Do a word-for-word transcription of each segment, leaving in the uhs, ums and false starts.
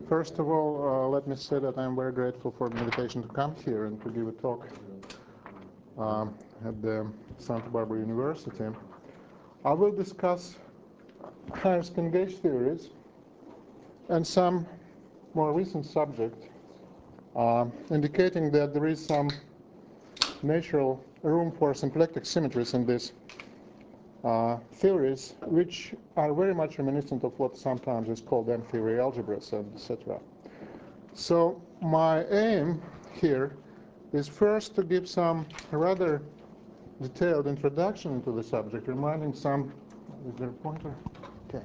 First of all, uh, let me say that I'm very grateful for the invitation to come here and to give a talk um, at the Santa Barbara University. I will discuss higher spin gauge theories and some more recent subject uh, indicating that there is some natural room for symplectic symmetries in these uh, theories, which are very much reminiscent of what sometimes is called M-theory algebras, and et cetera. So my aim here is first to give some rather detailed introduction into the subject, reminding some, is there a pointer? Okay.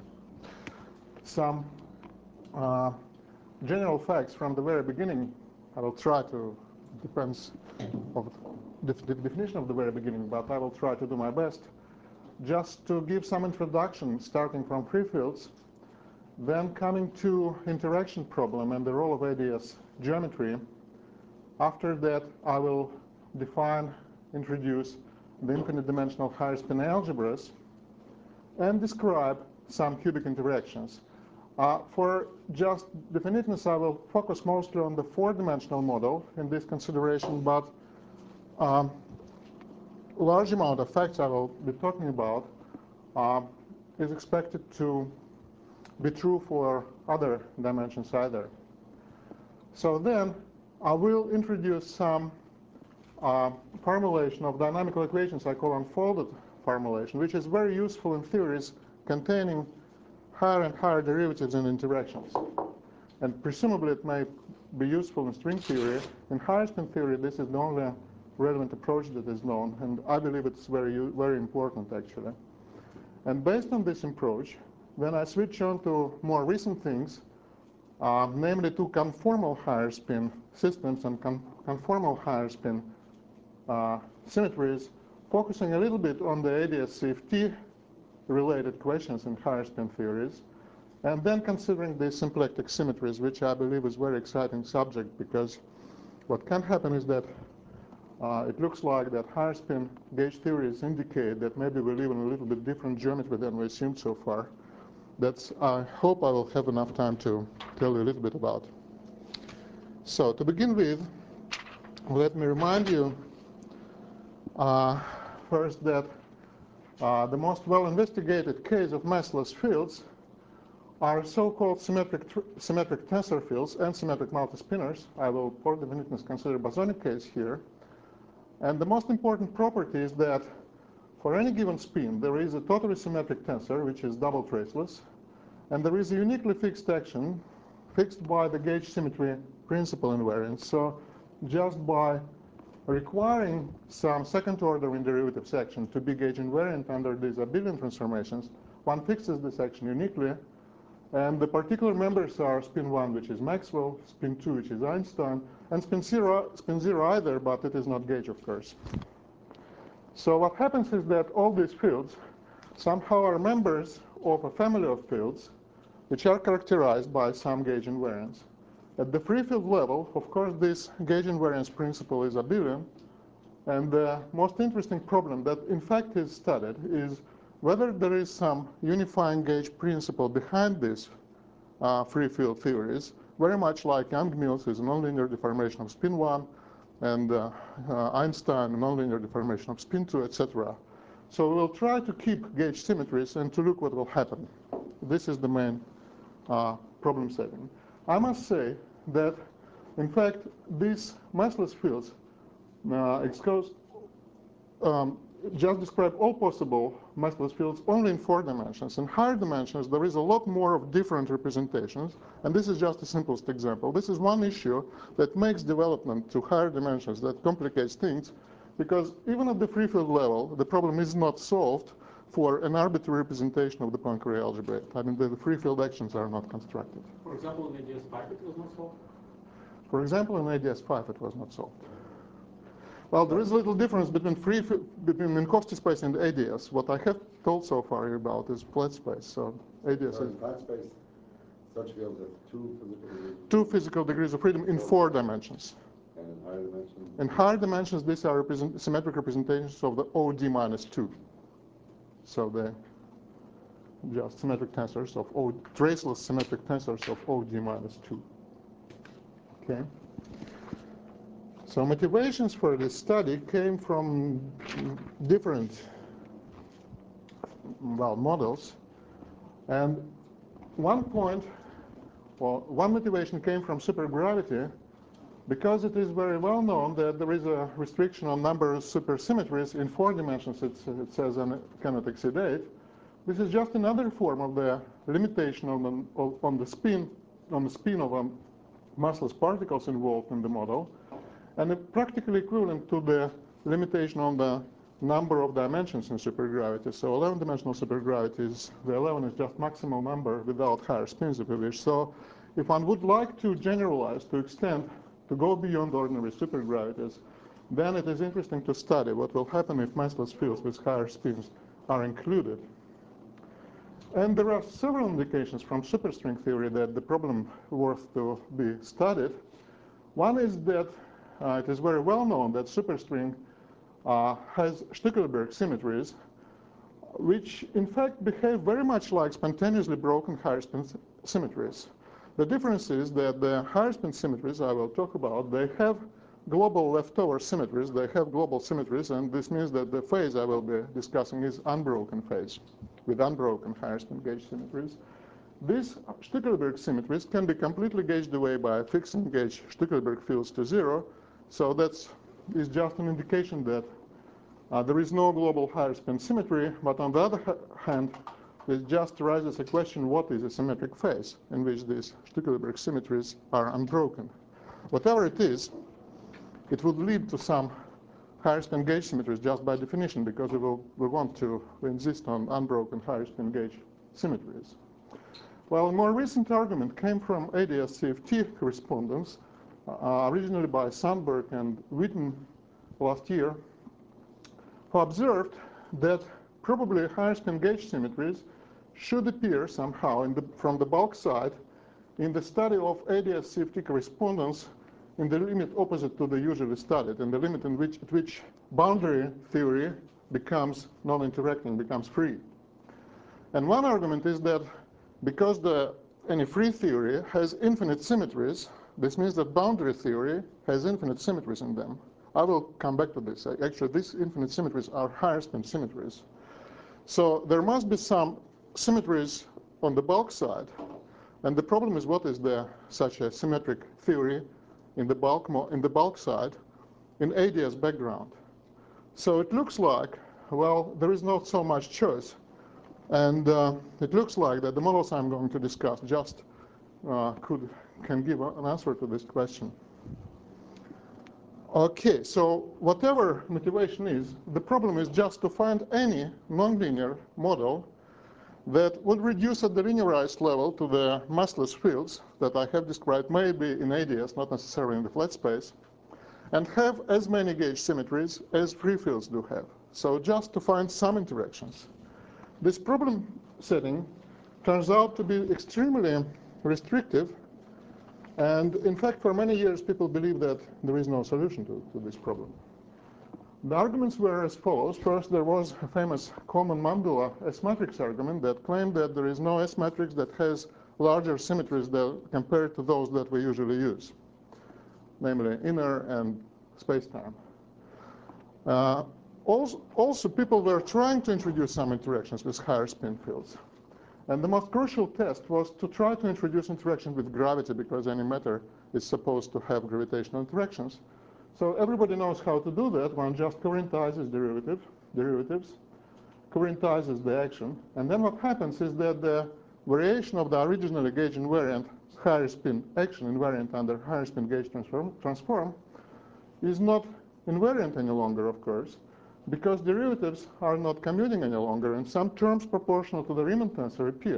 Some uh, general facts from the very beginning. I will try to, depends of the, the definition of the very beginning, but I will try to do my best. Just to give some introduction, starting from free fields, then coming to interaction problem and the role of A D S geometry. After that, I will define, introduce the infinite dimensional higher spin algebras and describe some cubic interactions. Uh, for just definiteness, I will focus mostly on the four-dimensional model in this consideration, but um, large amount of facts I will be talking about uh, is expected to be true for other dimensions either. So then I will introduce some uh, formulation of dynamical equations I call unfolded formulation, which is very useful in theories containing higher and higher derivatives and interactions. And presumably it may be useful in string theory. In higher spin theory, this is the only relevant approach that is known, and I believe it's very, very important, actually. And based on this approach, when I switch on to more recent things, uh, namely to conformal higher spin systems and con conformal higher spin uh, symmetries, focusing a little bit on the A D S C F T related questions in higher spin theories, and then considering the symplectic symmetries, which I believe is a very exciting subject, because what can happen is that Uh, it looks like that higher spin gauge theories indicate that maybe we live in a little bit different geometry than we assumed so far. That's, I hope I will have enough time to tell you a little bit about. So to begin with, let me remind you uh, first that uh, the most well-investigated case of massless fields are so-called symmetric, symmetric tensor fields and symmetric multispinners. I will, for definiteness, consider bosonic case here. And the most important property is that for any given spin, there is a totally symmetric tensor, which is double traceless, and there is a uniquely fixed action fixed by the gauge symmetry principal invariance. So just by requiring some second-order inderivative action to be gauge invariant under these abelian transformations, one fixes this action uniquely. And the particular members are spin one, which is Maxwell, spin two, which is Einstein, and spin zero, spin zero either, but it is not gauge, of course. So what happens is that all these fields somehow are members of a family of fields which are characterized by some gauge invariance. At the free field level, of course, this gauge invariance principle is abelian. And the most interesting problem that, in fact, is studied is whether there is some unifying gauge principle behind these uh, free field theories, very much like Young-Mills is a nonlinear deformation of spin one, and uh, uh, Einstein a nonlinear deformation of spin two, et cetera. So we'll try to keep gauge symmetries and to look what will happen. This is the main uh, problem setting. I must say that, in fact, these massless fields uh, expose um, just describe all possible massless fields only in four dimensions. In higher dimensions, there is a lot more of different representations, and this is just the simplest example. This is one issue that makes development to higher dimensions, that complicates things, because even at the free field level, the problem is not solved for an arbitrary representation of the Poincare algebra. I mean, the, the free field actions are not constructed. For example, in A D S five, it was not solved? For example, in A D S five, it was not solved. Well, there is a little difference between free between Minkowski space and A D S. What I have told so far about is flat space. So A D S so is in flat space, such fields have two physical degrees. Two physical degrees of freedom in four dimensions. And in higher dimensions? In higher dimensions, these are represent symmetric representations of the O D minus two. So the just symmetric tensors of O, traceless symmetric tensors of O D minus two. Okay. So motivations for this study came from different, well, models. And one point, well, one motivation came from supergravity, because it is very well known that there is a restriction on number of supersymmetries in four dimensions. It's, it says and it cannot exceed eight. This is just another form of the limitation on the, on the spin, on the spin of um, massless particles involved in the model, and it practically equivalent to the limitation on the number of dimensions in supergravity. So eleven-dimensional supergravity is, the eleven is just maximal number without higher spins if you wish. So if one would like to generalize, to extend, to go beyond ordinary supergravities, then it is interesting to study what will happen if massless fields with higher spins are included. And there are several indications from superstring theory that the problem worth to be studied. One is that uh, it is very well known that superstring uh, has Stückelberg symmetries, which in fact behave very much like spontaneously broken higher spin symmetries. The difference is that the higher spin symmetries I will talk about, they have global leftover symmetries, they have global symmetries, and this means that the phase I will be discussing is unbroken phase with unbroken higher spin gauge symmetries. These Stückelberg symmetries can be completely gauged away by fixing gauge Stückelberg fields to zero, so that's is just an indication that uh, there is no global higher spin symmetry, but on the other ha hand, it just raises a question, what is a symmetric phase in which these Stückelberg symmetries are unbroken? Whatever it is, it would lead to some higher spin gauge symmetries just by definition, because we, will, we want to we insist on unbroken higher spin gauge symmetries. Well, a more recent argument came from A D S C F T correspondence, uh, originally by Sandberg and Witten last year, who observed that probably higher spin gauge symmetries should appear somehow in the, from the bulk side in the study of A D S C F T correspondence in the limit opposite to the usually studied, in the limit in which, at which boundary theory becomes non-interacting, becomes free. And one argument is that because the, any free theory has infinite symmetries, this means that boundary theory has infinite symmetries in them. I will come back to this. Actually, these infinite symmetries are higher spin symmetries. So there must be some symmetries on the bulk side. And the problem is, what is the, such a symmetric theory in the bulk, in the bulk side in A D S background? So it looks like, well, there is not so much choice. And uh, it looks like that the models I'm going to discuss just uh, could, can give an answer to this question. Okay, so whatever motivation is, the problem is just to find any nonlinear model that would reduce at the linearized level to the massless fields that I have described, maybe in A D S, not necessarily in the flat space, and have as many gauge symmetries as free fields do have. So just to find some interactions. This problem setting turns out to be extremely restrictive. And in fact, for many years, people believe that there is no solution to, to this problem. The arguments were as follows. First, there was a famous Coleman-Mandula S-matrix argument that claimed that there is no S-matrix that has larger symmetries that, compared to those that we usually use, namely inner and space-time. Uh, also, also, people were trying to introduce some interactions with higher spin fields. And the most crucial test was to try to introduce interactions with gravity, because any matter is supposed to have gravitational interactions. So everybody knows how to do that. One just covariantizes derivative, derivatives, covariantizes the action. And then what happens is that the variation of the originally gauge invariant higher spin action invariant under higher spin gauge transform, transform is not invariant any longer, of course, because derivatives are not commuting any longer, and some terms proportional to the Riemann tensor appear.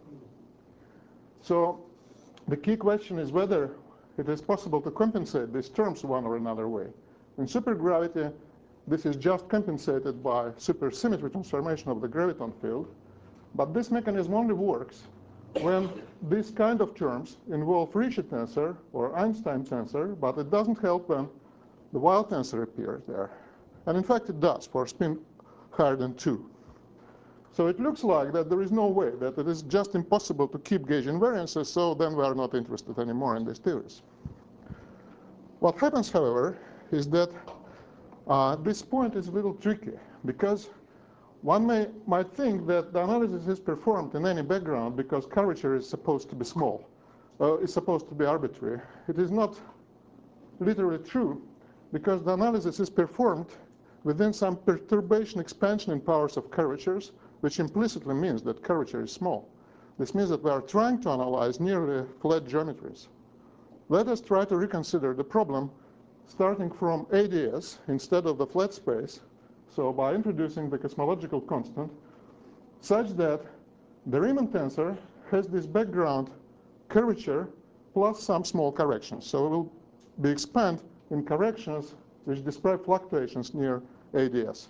So the key question is whether it is possible to compensate these terms one or another way. In supergravity, this is just compensated by supersymmetry transformation of the graviton field. But this mechanism only works when these kind of terms involve Ricci tensor or Einstein tensor, but it doesn't help when the Weil tensor appears there. And in fact, it does for spin higher than two. So it looks like that there is no way, that it is just impossible to keep gauge invariances, so then we are not interested anymore in these theories. What happens, however, is that uh, this point is a little tricky, because one may, might think that the analysis is performed in any background because curvature is supposed to be small, uh, is supposed to be arbitrary. It is not literally true, because the analysis is performed within some perturbation expansion in powers of curvatures, which implicitly means that curvature is small. This means that we are trying to analyze nearly flat geometries. Let us try to reconsider the problem starting from A D S instead of the flat space, so by introducing the cosmological constant, such that the Riemann tensor has this background curvature plus some small corrections. So it will be expanded in corrections which describe fluctuations near A D S.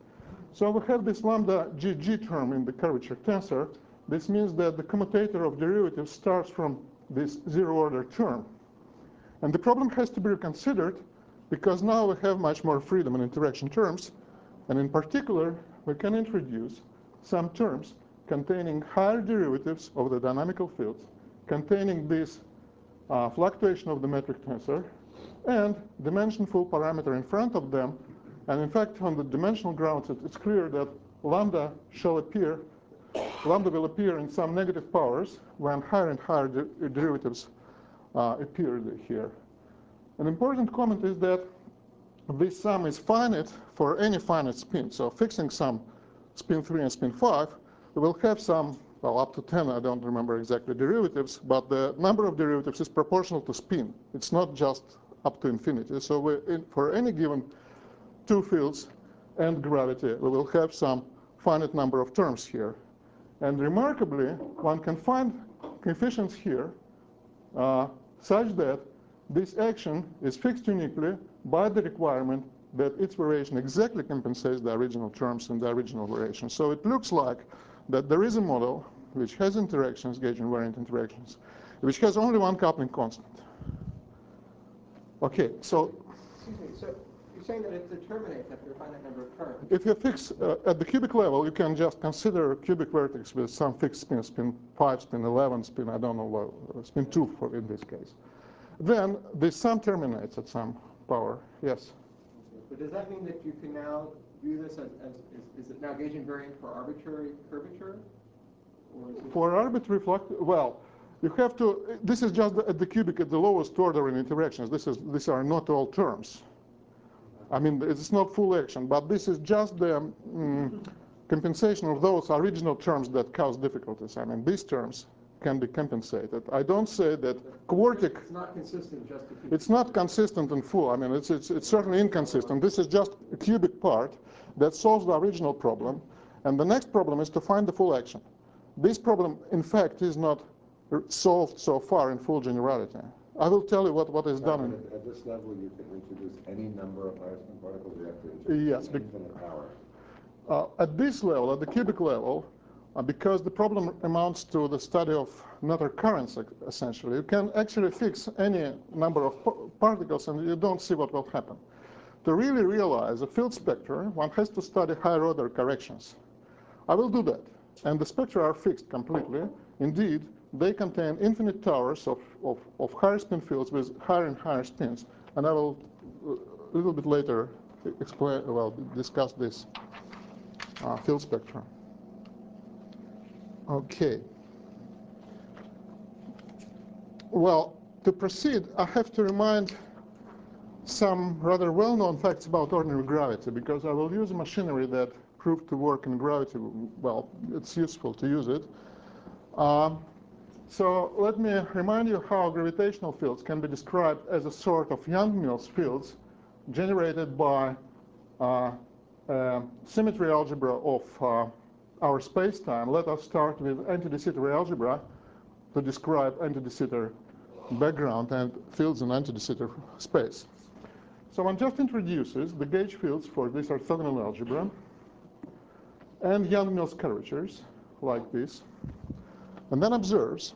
So we have this lambda G G term in the curvature tensor. This means that the commutator of derivatives starts from this zero-order term. And the problem has to be reconsidered because now we have much more freedom in interaction terms. And in particular, we can introduce some terms containing higher derivatives of the dynamical fields, containing this uh, fluctuation of the metric tensor, and dimension full parameter in front of them. And in fact, on the dimensional grounds, it's clear that lambda shall appear, lambda will appear in some negative powers when higher and higher de derivatives uh, appear here. An important comment is that this sum is finite for any finite spin. So fixing some spin three and spin five, we will have some, well, up to ten, I don't remember exactly derivatives, but the number of derivatives is proportional to spin. It's not just up to infinity. So we, in, for any given two fields and gravity, we will have some finite number of terms here. And remarkably, one can find coefficients here uh, such that this action is fixed uniquely by the requirement that its variation exactly compensates the original terms in the original variation. So it looks like that there is a model which has interactions, gauge invariant interactions, which has only one coupling constant. Okay, so Excuse me, so you're saying that it determinates after a finite number of terms. if you fix uh, at the cubic level, you can just consider a cubic vertex with some fixed spin, spin five, spin eleven, spin I don't know what, spin two for in this case. Then the sum terminates at some power. Yes. But does that mean that you can now view this as, as is, is it now gauge invariant for arbitrary curvature? Or is it For arbitrary fluct, well, you have to. This is just at the cubic at the lowest order in interactions. This is these are not all terms. I mean, it's not full action, but this is just the um, compensation of those original terms that cause difficulties. I mean, these terms can be compensated. I don't say that quartic. It's not consistent just to keep. It's not consistent in full. I mean, it's, it's, it's certainly inconsistent. This is just a cubic part that solves the original problem. And the next problem is to find the full action. This problem, in fact, is not solved so far in full generality. I will tell you what, what is done. In, At, at this level, you can introduce any number of higher spin particles. You have to introduce yes, an infinite power. Uh, at this level, at the cubic level, uh, because the problem amounts to the study of Noether currents, essentially, you can actually fix any number of particles and you don't see what will happen. To really realize a field spectrum, one has to study higher order corrections. I will do that. And the spectra are fixed completely. Indeed, they contain infinite towers of, of, of higher spin fields with higher and higher spins. And I will uh, a little bit later explain, well, discuss this uh, field spectrum. Okay. Well, to proceed, I have to remind some rather well-known facts about ordinary gravity, because I will use a machinery that proved to work in gravity. Well, it's useful to use it. Uh, so let me remind you how gravitational fields can be described as a sort of Yang-Mills fields generated by uh, uh, symmetry algebra of uh, our space-time. Let us start with anti-de Sitter algebra to describe anti-de Sitter background and fields in anti-de Sitter space. So one just introduces the gauge fields for this orthogonal algebra and Yang-Mills curvatures like this, and then observes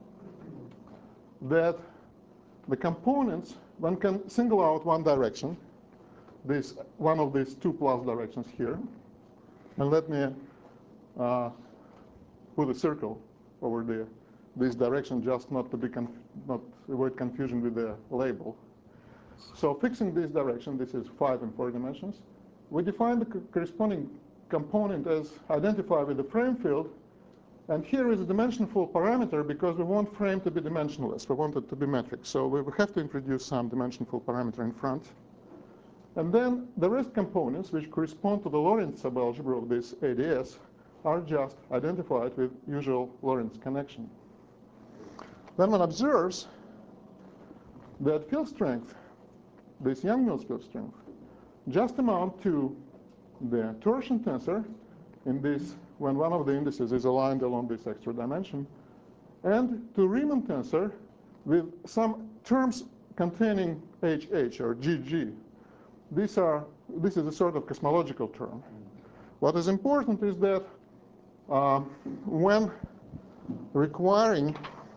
that the components, one can single out one direction, this one of these two plus directions here, and let me uh, put a circle over the this direction, just not to be conf not avoid confusion with the label. So fixing this direction, this is five in four dimensions. We define the co corresponding component as identified with the frame field, and here is a dimensionful parameter because we want frame to be dimensionless. We want it to be metric, so we have to introduce some dimensionful parameter in front. And then the rest components, which correspond to the Lorentz subalgebra of this A D S, are just identified with usual Lorentz connection. Then one observes that field strength, this Yang-Mills field strength, just amount to the torsion tensor in this, when one of the indices is aligned along this extra dimension, and to Riemann tensor with some terms containing H H or G G. These are, this is a sort of cosmological term. What is important is that uh, when requiring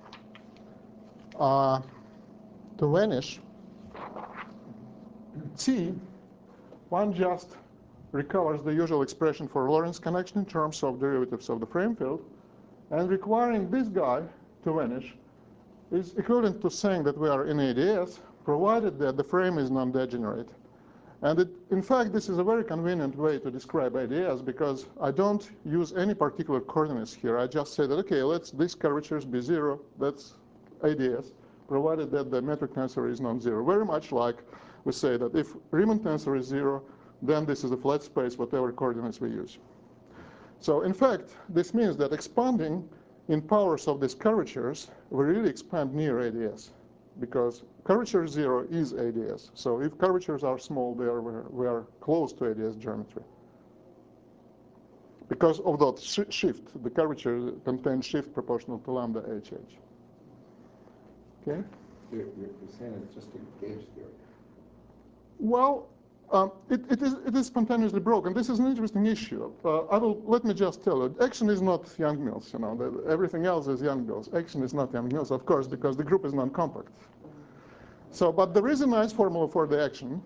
uh, to vanish T, one just recovers the usual expression for Lorentz connection in terms of derivatives of the frame field, and requiring this guy to vanish is equivalent to saying that we are in A D S, provided that the frame is non-degenerate. And it, in fact, this is a very convenient way to describe A D S because I don't use any particular coordinates here. I just say that, okay, let's this curvature be zero, that's A D S, provided that the metric tensor is non-zero. Very much like we say that if Riemann tensor is zero, then this is a flat space, whatever coordinates we use. So in fact, this means that expanding in powers of these curvatures, we really expand near A D S, because curvature zero is A D S. So if curvatures are small, they are, we are close to A D S geometry. Because of that sh shift, the curvature contains shift proportional to lambda H H. Okay? You're, you're saying it's just a gauge theory. Well, um, it, it, is, it is spontaneously broken. This is an interesting issue. Uh, I will, let me just tell you, action is not Yang-Mills. You know, the, everything else is Yang-Mills. Action is not Yang-Mills, of course, because the group is non-compact. So, but there is a nice formula for the action.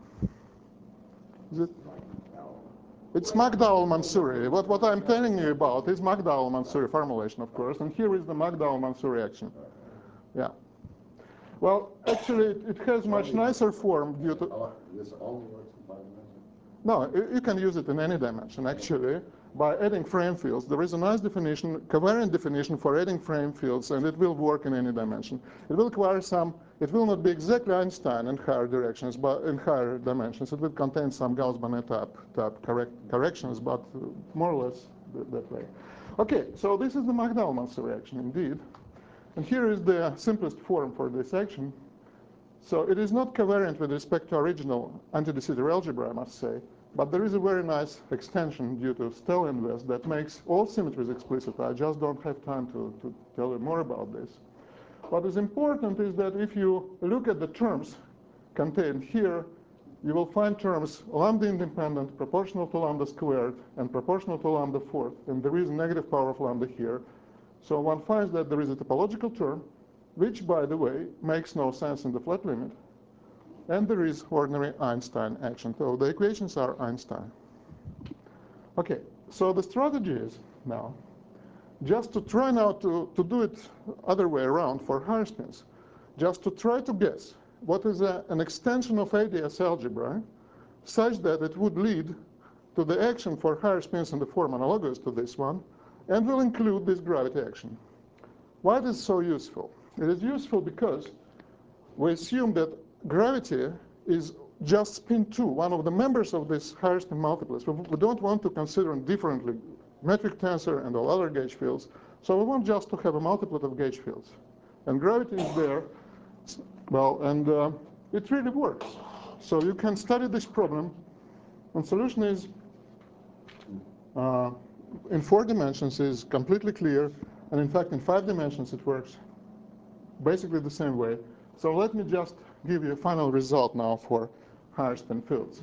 Is it? It's McDowell-Mansuri. What, what I'm telling you about is McDowell-Mansuri formulation, of course, and here is the McDowell-Mansuri action. Yeah. Well, actually, it, it has much nicer form due to... This only works in five dimensions? No, you, you can use it in any dimension, actually, by adding frame fields. There is a nice definition, covariant definition for adding frame fields, and it will work in any dimension. It will require some, it will not be exactly Einstein in higher directions, but in higher dimensions. It will contain some Gauss-Bonnet type, type correct, corrections, but more or less th that way. Okay, so this is the McDowell-Mansuri action, indeed. And here is the simplest form for this action. So it is not covariant with respect to original anti-de Sitter algebra, I must say, but there is a very nice extension due to Stell inverse that makes all symmetries explicit. I just don't have time to, to tell you more about this. What is important is that if you look at the terms contained here, you will find terms lambda independent, proportional to lambda squared, and proportional to lambda fourth, and there is a negative power of lambda here. So one finds that there is a topological term, which, by the way, makes no sense in the flat limit. And there is ordinary Einstein action. So the equations are Einstein. Okay, so the strategy is now just to try now to, to do it other way around for higher spins, just to try to guess what is a, an extension of A D S algebra such that it would lead to the action for higher spins in the form analogous to this one, and will include this gravity action. Why is it so useful? It is useful because we assume that gravity is just spin two, one of the members of this higher spin multiplets. We, we don't want to consider them differently, metric tensor and all other gauge fields. So we want just to have a multiplet of gauge fields. And gravity is there, well, and uh, it really works. So you can study this problem, and solution is uh, in four dimensions is completely clear, and in fact in five dimensions it works basically the same way. So let me just give you a final result now for higher spin fields.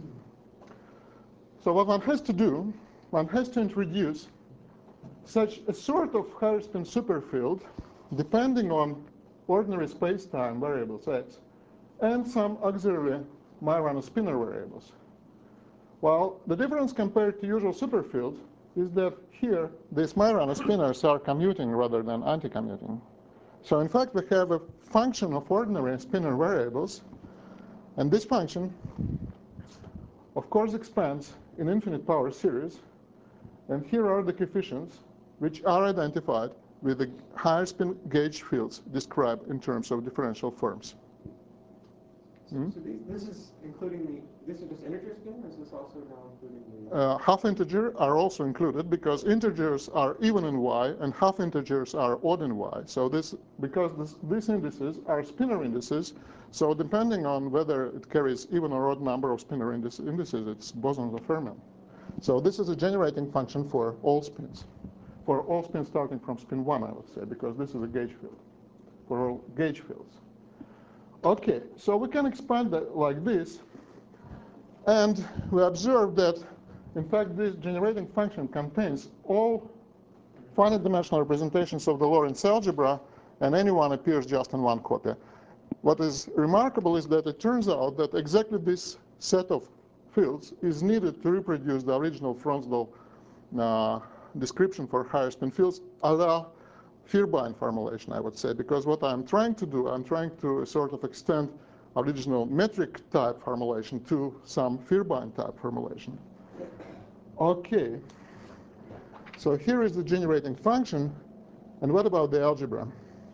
So what one has to do, one has to introduce such a sort of higher spin superfield depending on ordinary space-time variables x and some auxiliary Majorana spinor variables. Well, the difference compared to usual superfield is that here, these Majorana spinors are commuting rather than anti-commuting. So in fact, we have a function of ordinary spinor variables, and this function, of course, expands in infinite power series, and here are the coefficients which are identified with the higher spin gauge fields described in terms of differential forms. So, Hmm? so these, this is including the, this is just integer spin, or is this also now including the? Uh, half integer are also included because integers are even in y and half integers are odd in y. So this, because this, these indices are spinor indices, so depending on whether it carries even or odd number of spinor indices, indices it's bosons of Fermi. So this is a generating function for all spins, for all spins starting from spin one, I would say, because this is a gauge field, for all gauge fields. Okay, so we can expand that like this, and we observe that, in fact, this generating function contains all finite dimensional representations of the Lorentz algebra, and any one appears just in one copy. What is remarkable is that it turns out that exactly this set of fields is needed to reproduce the original Fronsdal uh, description for higher spin fields, a la Vierbein formulation, I would say, because what I'm trying to do, I'm trying to sort of extend original metric type formulation to some Vierbein type formulation. Okay, so here is the generating function, and what about the algebra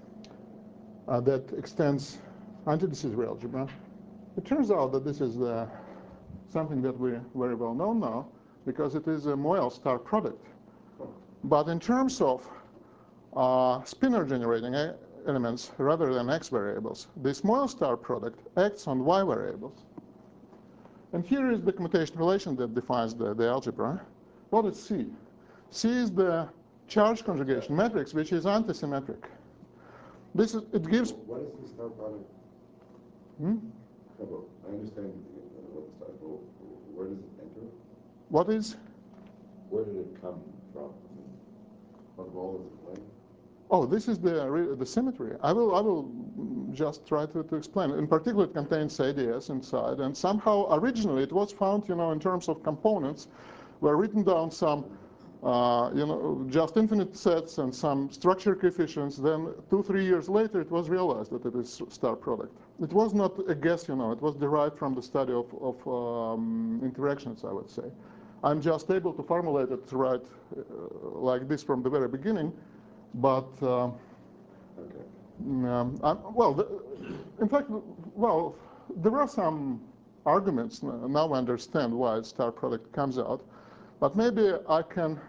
uh, that extends antidecisive algebra? It turns out that this is uh, something that we very well know now, because it is a Moyal star product. But in terms of uh, spinor generating elements rather than x variables, this Moyal star product acts on y variables. And here is the commutation relation that defines the, the algebra. What is C? C is the charge conjugation matrix, which is antisymmetric. This is, it gives. What is the star product? Hmm? No, but I understand what the star, but where does it enter? What is? Where did it come from? What role does it play? Oh, this is the the symmetry. I will I will just try to, to explain. In particular, it contains A D S inside, and somehow originally it was found, you know, in terms of components, were written down some, uh, you know, just infinite sets and some structure coefficients. Then two three years later, it was realized that it is star product. It was not a guess, you know. It was derived from the study of of um, interactions, I would say. I'm just able to formulate it right uh, like this from the very beginning. But, uh, Okay. um, I'm, well, the, in fact, well, there are some arguments. Now I understand why star product comes out. But maybe I can.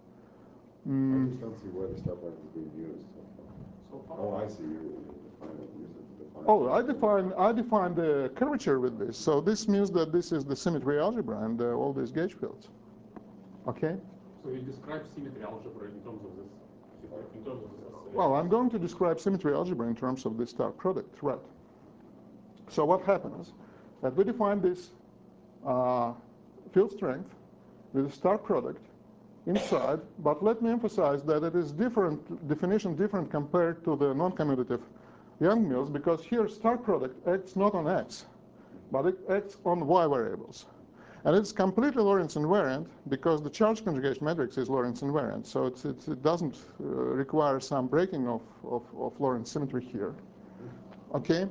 I Um, just don't see where the star product is being used. So far. Oh, I see. You define it, use it to define. oh, I define I define the curvature with this. So this means that this is the symmetry algebra and uh, all these gauge fields. Okay. So you describe symmetry algebra in terms of this. In terms of this. Uh, Well, I'm going to describe symmetry algebra in terms of this star product, right? So what happens that we define this uh, field strength with a star product inside, but let me emphasize that it is different definition different compared to the non-commutative Young-Mills, because here star product acts not on x, but it acts on y variables. And it's completely Lorentz invariant because the charge conjugation matrix is Lorentz invariant. So it's, it's, it doesn't uh, require some breaking of, of, of Lorentz symmetry here. Okay?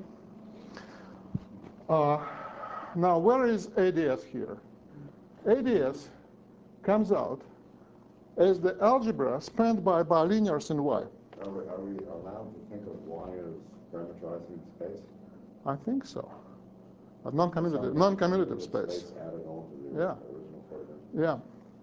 Uh, now, where is A D S here? A D S comes out as the algebra spanned by bilinears in Y. Are we, are we allowed to think of Y as parameterizing space? I think so. But non-commutative, Some non-commutative space. Space added on to the Yeah. original program. Yeah.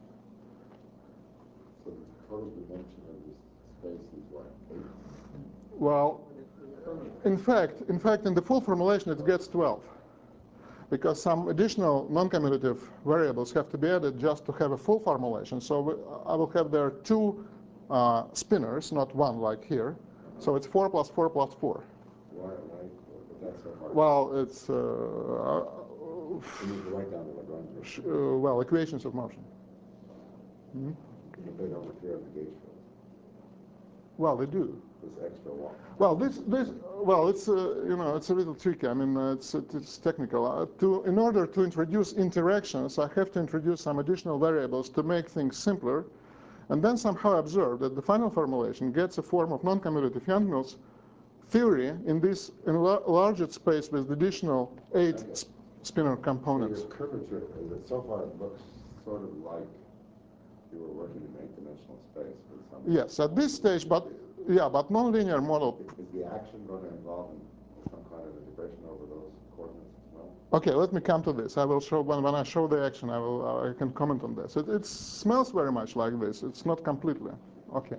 So the total dimension of this space is what, eight? Well, in fact, in fact, in the full formulation, it gets twelve, because some additional non-commutative variables have to be added just to have a full formulation. So we, I will have there two uh, spinners, not one like here. So it's four plus four plus four. Why, why, but that's so hard. Well, it's uh, You need to write down the Lagrange. sh- uh, well equations of motion. Hmm? But they don't appear in the gauge field. Well, they do. This extra one. Well, this, this, well, it's, uh, you know, it's a little tricky. I mean, uh, it's, it's technical. Uh, to, in order to introduce interactions, I have to introduce some additional variables to make things simpler. and then somehow observe that the final formulation gets a form of non-commutative Young-Mills theory in this enlarged space with additional eight sp spinor components. So your curvature, is it, so far it looks sort of like you were working in eight-dimensional space with some. Yes, at this stage, but yeah, but nonlinear model. Is the action going to involve some kind of integration over those coordinates as well? Okay, let me come to this. I will show when when I show the action. I will uh, I can comment on this. It, it smells very much like this. It's not completely okay.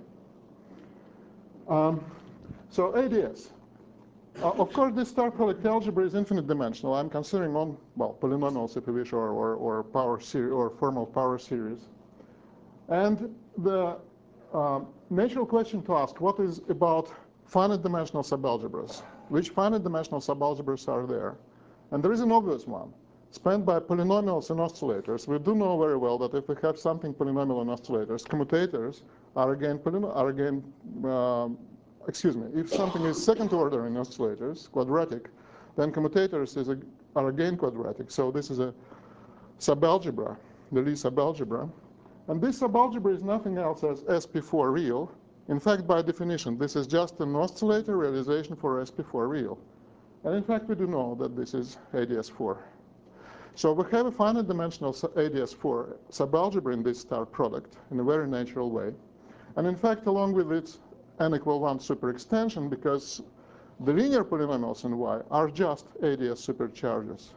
Um, so A D S. Uh, of course, this star product algebra is infinite dimensional. I'm considering non well polynomials if you wish, or or, or power series or formal power series. And the uh, natural question to ask, what is about finite dimensional subalgebras? Which finite dimensional subalgebras are there? And there is an obvious one, spanned by polynomials and oscillators. We do know very well that if we have something polynomial and oscillators, commutators are again, are again uh, excuse me, if something is second order in oscillators, quadratic, then commutators is a, are again quadratic. So this is a subalgebra, the Lie subalgebra. And this subalgebra is nothing else as S P four real. In fact, by definition, this is just an oscillator realization for S P four real. And in fact, we do know that this is A D S four. So we have a finite dimensional A D S four subalgebra in this star product in a very natural way. And in fact, along with its n equal one superextension, because the linear polynomials in Y are just A D S supercharges.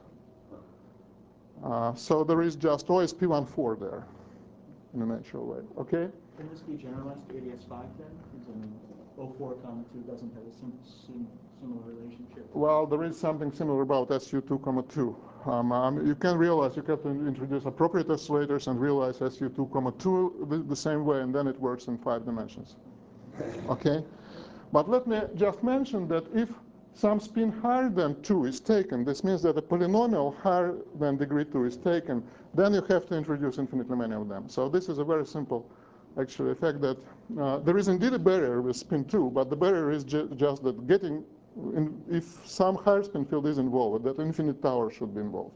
Uh, so there is just O S P one four there in a natural way, okay? Can this be generalized to A D S five then? Because I mean, O four comma two doesn't have a sim sim similar relationship. Well, there is something similar about S U two comma two. Um, um, you can realize you have to introduce appropriate oscillators and realize S U two comma two the, the same way, and then it works in five dimensions. Okay? But let me just mention that if some spin higher than two is taken, this means that a polynomial higher than degree two is taken, then you have to introduce infinitely many of them. So this is a very simple, actually, effect that uh, there is indeed a barrier with spin two, but the barrier is ju just that getting, in, if some higher spin field is involved, that infinite tower should be involved.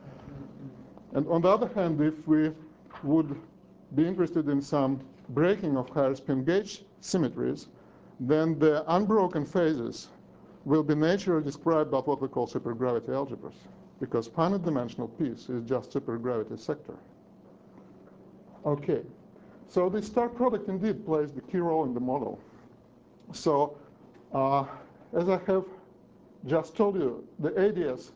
And on the other hand, if we would be interested in some breaking of higher spin gauge symmetries, then the unbroken phases will be naturally described by what we call supergravity algebras, because finite dimensional piece is just supergravity sector. Okay, so the star product indeed plays the key role in the model. So uh, as I have just told you, the A D S,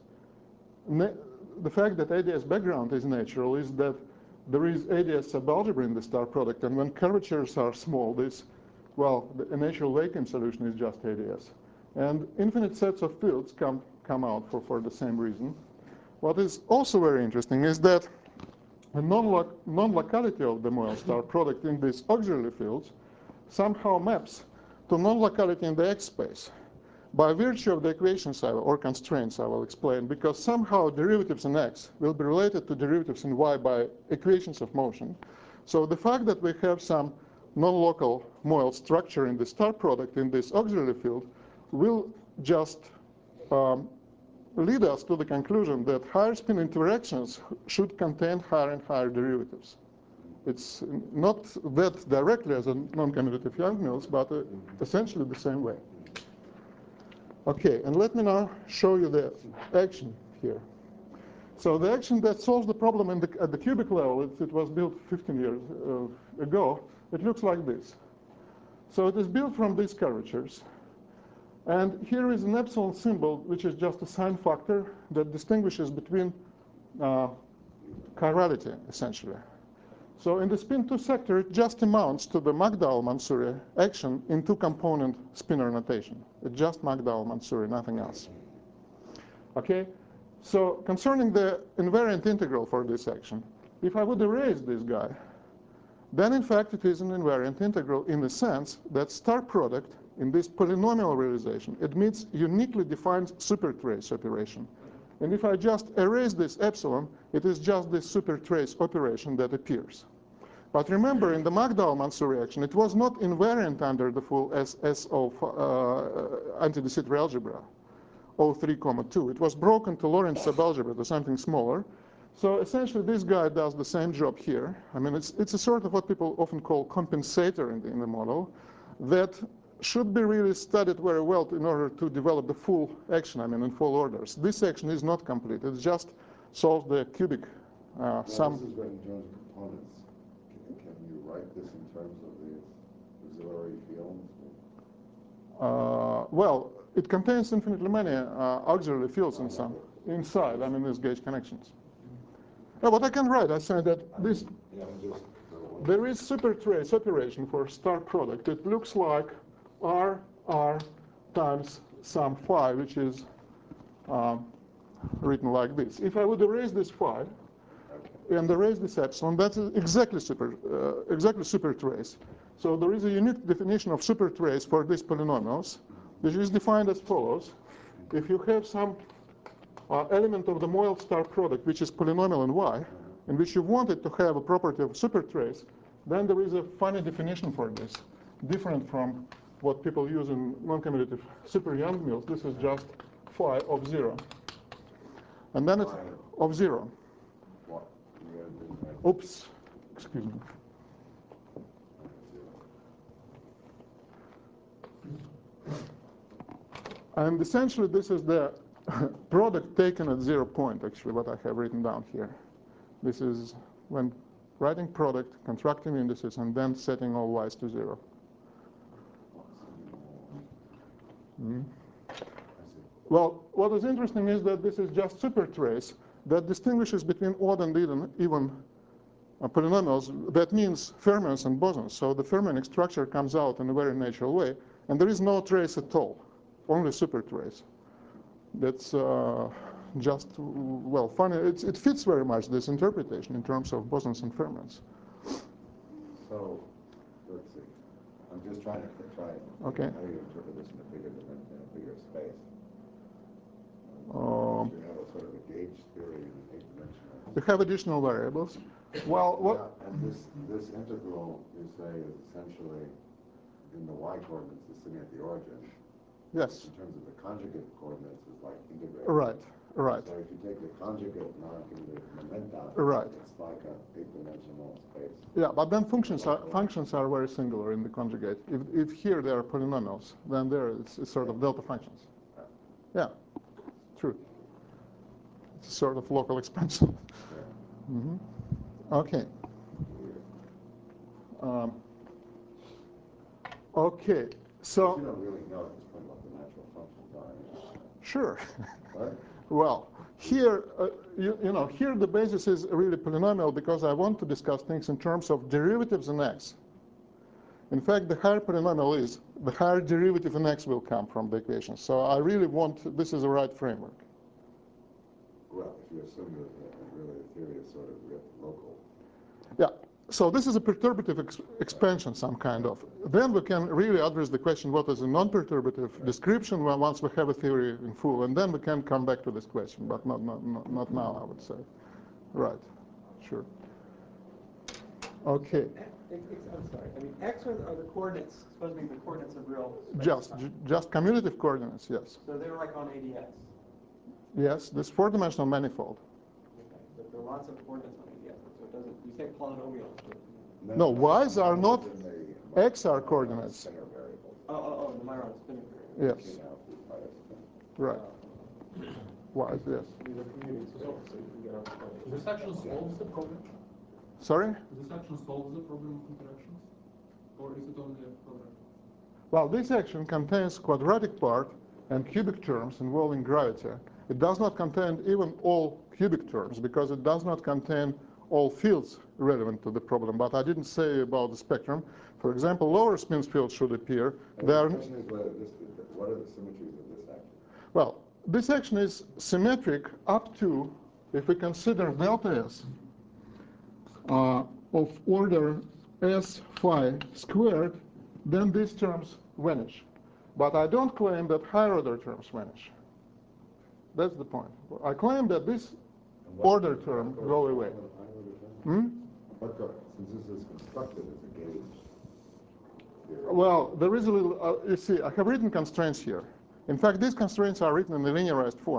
the fact that A D S background is natural is that there is A D S subalgebra in the star product, and when curvatures are small, this, well, the natural vacuum solution is just A D S. And infinite sets of fields come, come out for, for the same reason. What is also very interesting is that the non-locality of the Moyal star product in these auxiliary fields somehow maps to non-locality in the X space by virtue of the equations I will, or constraints I will explain, because somehow derivatives in X will be related to derivatives in Y by equations of motion. So the fact that we have some non-local Moyal structure in the star product in this auxiliary field will just um, lead us to the conclusion that higher spin interactions should contain higher and higher derivatives. It's not that directly as a non-commutative Young-Mills, but uh, essentially the same way. Okay, and let me now show you the action here. So the action that solves the problem in the, at the cubic level, it, it was built fifteen years uh, ago, it looks like this. So it is built from these curvatures. And here is an epsilon symbol, which is just a sign factor that distinguishes between uh, chirality, essentially. So in the spin two sector, it just amounts to the McDowell-Mansouri action in two-component spinor notation. It's just McDowell-Mansouri, nothing else. Okay? So concerning the invariant integral for this action, if I would erase this guy, then in fact it is an invariant integral in the sense that star product in this polynomial realization admits uniquely defined supertrace operation. And if I just erase this epsilon, it is just this supertrace operation that appears. But remember, in the McDowell-Mansouri reaction, it was not invariant under the full S S O uh, anti-de Sitter algebra, O three comma two. It was broken to Lorentz subalgebra, to something smaller. So essentially, this guy does the same job here. I mean, it's, it's a sort of what people often call compensator in the, in the model that should be really studied very well in order to develop the full action, I mean, in full orders. This action is not complete. It just solves the cubic uh, Now, sum. this is written in terms of components. Can, can you write this in terms of the auxiliary fields? Uh, well, it contains infinitely many uh, auxiliary fields in some, inside, I mean, these gauge connections. Now, what I can write, I say that this, Yeah, I'm just, there is super trace operation for star product. It looks like R, R times some phi, which is um, written like this. If I would erase this phi and erase this epsilon, that's exactly super, uh, exactly super trace. So there is a unique definition of super trace for these polynomials, which is defined as follows. If you have some uh, element of the Moyle star product, which is polynomial in Y, in which you want it to have a property of super trace, then there is a funny definition for this, different from what people use in non-commutative super Young-Mills. This is just phi of zero. And then it's of zero. what? You gotta do that. Oops, excuse me. And essentially, this is the product taken at zero point, actually, what I have written down here. This is when writing product, constructing indices, and then setting all y's to zero. Mm. Well, what is interesting is that this is just super trace that distinguishes between odd and even, even uh, polynomials. That means fermions and bosons. So the fermionic structure comes out in a very natural way, and there is no trace at all, only super trace. That's uh, just, well, funny. It's, it fits very much this interpretation in terms of bosons and fermions. So, let's see. I'm just trying to try Okay. how do you interpret this in a bigger dimension, in a bigger space. Um, you have a sort of a gauge theory in eight dimensional. You have additional variables. Well, what? Yeah, and this this integral you say is essentially in the y coordinates is sitting at the origin. Yes. In terms of the conjugate coordinates is like integrated. Right. Right. So if you take the conjugate non-commutative momenta, Right. it's like an eight-dimensional space. Yeah, but then functions are functions are very singular in the conjugate. If if here they are polynomials, then there it's, it's sort of delta functions. Yeah, true. It's sort of local expansion. Yeah. Mm-hmm. Okay. Weird. Um, okay. So. But you don't really know at this point what the natural functions are. Sure. Right? Well, here, uh, you, you know, here the basis is really polynomial because I want to discuss things in terms of derivatives in x. In fact, the higher polynomial is, the higher derivative in x will come from the equation. So I really want, this is the right framework. Well, if you assume that uh, really the theory is sort of local. Yeah. So this is a perturbative ex expansion, some kind of. Then we can really address the question, what is a non-perturbative description well, once we have a theory in full. And then we can come back to this question, but not, not, not, not now, I would say. Right. Sure. Okay. X, I'm sorry. I mean, x are the, are the coordinates, supposed to be the coordinates of real space. Just, ju just commutative coordinates, yes. So they're like on A D S. Yes, this four-dimensional manifold. Okay. But there are lots of coordinates on A D S. So it doesn't, you say polynomials. But, No, y's are not, in the x are coordinates. spinor variable. oh, oh, oh, the Myron spinning variable. Yes, You know, by a spin. right. Y's, yes. These are commuting, so so you can get out of the This action solves the problem? Sorry? This action solves the problem of interactions? Or is it only a program? Well, this action contains quadratic part and cubic terms involving gravity. It does not contain even all cubic terms because it does not contain all fields relevant to the problem. But I didn't say about the spectrum. For example, lower spin fields should appear. And They the are, question is whether this, what are the symmetries of this action? well, this action is symmetric up to, if we consider delta S uh, of order S phi squared, then these terms vanish. But I don't claim that higher order terms vanish. That's the point. I claim that this And what- order what term goes go wrong away. with high order terms? Hmm? What goes, since this is constructed as a gauge theory. Well, there is a little, uh, you see, I have written constraints here. In fact, these constraints are written in the linearized form.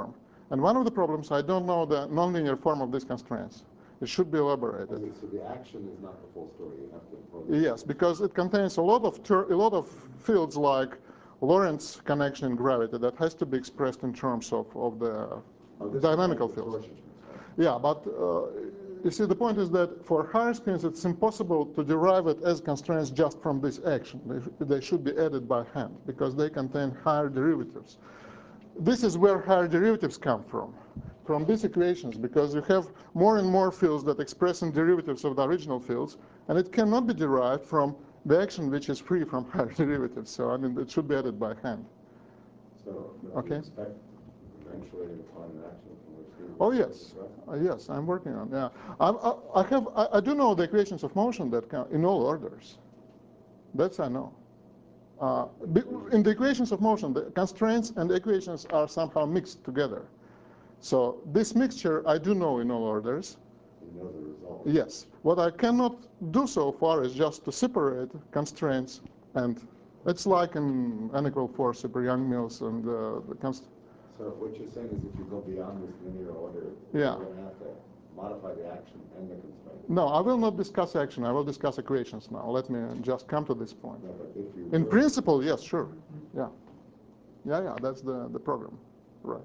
And one of the problems, I don't know the nonlinear form of these constraints. It should be elaborated. Okay, so the action is not the full story. You have to focus. Yes, because it contains a lot of ter a lot of fields like Lorentz connection in gravity that has to be expressed in terms of, of the Oh, this is dynamical like the fields. torsion constraint. Yeah, but uh, you see, the point is that for higher spins, it's impossible to derive it as constraints just from this action. They, they should be added by hand because they contain higher derivatives. This is where higher derivatives come from, from these equations, because you have more and more fields that express in derivatives of the original fields, and it cannot be derived from the action which is free from higher derivatives. So, I mean, it should be added by hand. So, but Okay. you expect eventually to find an action from which you Oh, yes. Uh, yes, I'm working on it. Yeah. I'm, I, I, have, I, I do know the equations of motion that come in all orders. That's I know. Uh, in the equations of motion, the constraints and the equations are somehow mixed together. So this mixture I do know in all orders. You know the result. Yes. What I cannot do so far is just to separate constraints, and it's like in N equal four super Young-Mills and uh, the const. So what you're saying is if you go beyond this linear order, Yeah. you're going to have to modify the action and the constraint. No, I will not discuss action. I will discuss equations now. Let me just come to this point. No, but if you In were- principle, yes, sure. Yeah. Yeah, yeah, that's the, the program. Right.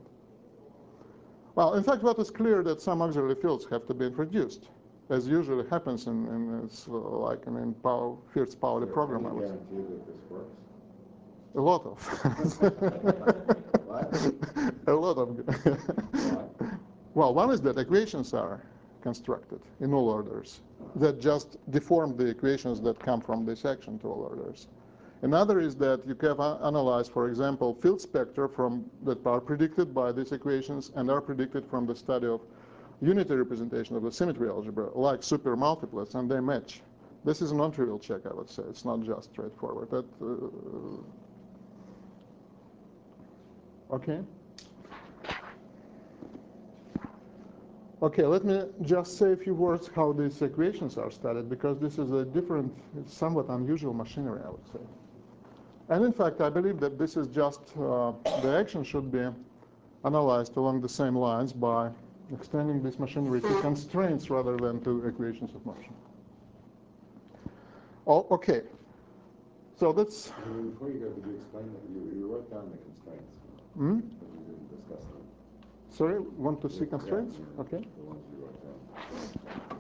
Well, in fact, what is clear that some auxiliary fields have to be introduced, as usually happens in, in it's uh, like in, in power, Firth Pauli Is there program, I any would say. guarantee that this works? A lot of. What? A lot of. Why? Well, one is that equations are constructed in all orders that just deform the equations that come from this action to all orders. Another is that you can analyze, for example, field spectra from, that are predicted by these equations and are predicted from the study of unity representation of the symmetry algebra, like super multiplets, and they match. This is a non-trivial check, I would say. It's not just straightforward. That, uh, okay. Okay, let me just say a few words how these equations are studied, because this is a different, it's somewhat unusual machinery, I would say. And in fact, I believe that this is just, uh, the action should be analyzed along the same lines by extending this machinery to constraints rather than to equations of motion. Oh, okay. So that's... I mean, before you go, could you explain that? You, you wrote down the constraints, Hmm? but you didn't discuss them. Sorry, want to see Yeah, constraints? yeah, Okay. The ones you wrote down.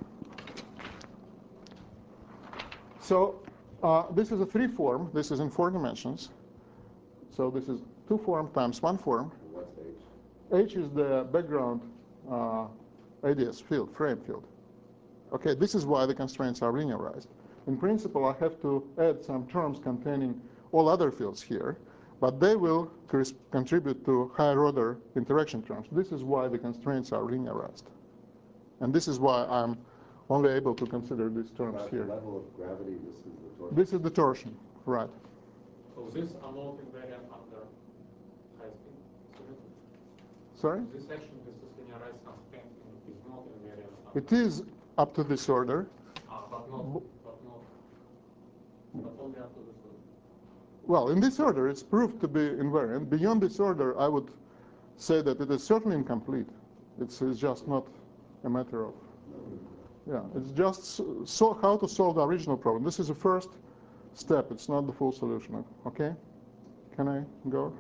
So uh, this is a three form. This is in four dimensions. So this is two form times one form. What's H? H is the background uh, A D S field, frame field. Okay, this is why the constraints are linearized. In principle, I have to add some terms containing all other fields here, but they will contribute to higher order interaction terms. This is why the constraints are linearized. And this is why I'm only able to consider these terms About here. the level of gravity, this is the torsion. This is the torsion, right. So this amount invariant under high spin symmetry. Sorry? This action, this is linearized constraint is not invariant. Under. It is up to this order. Ah, but not, but not, but only up to this order. Well, in this order, it's proved to be invariant. Beyond this order, I would say that it is certainly incomplete. It's, it's just not a matter of, yeah, it's just so, so how to solve the original problem. This is the first step. It's not the full solution. Okay? Can I go?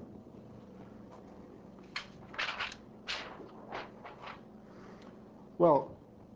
Well,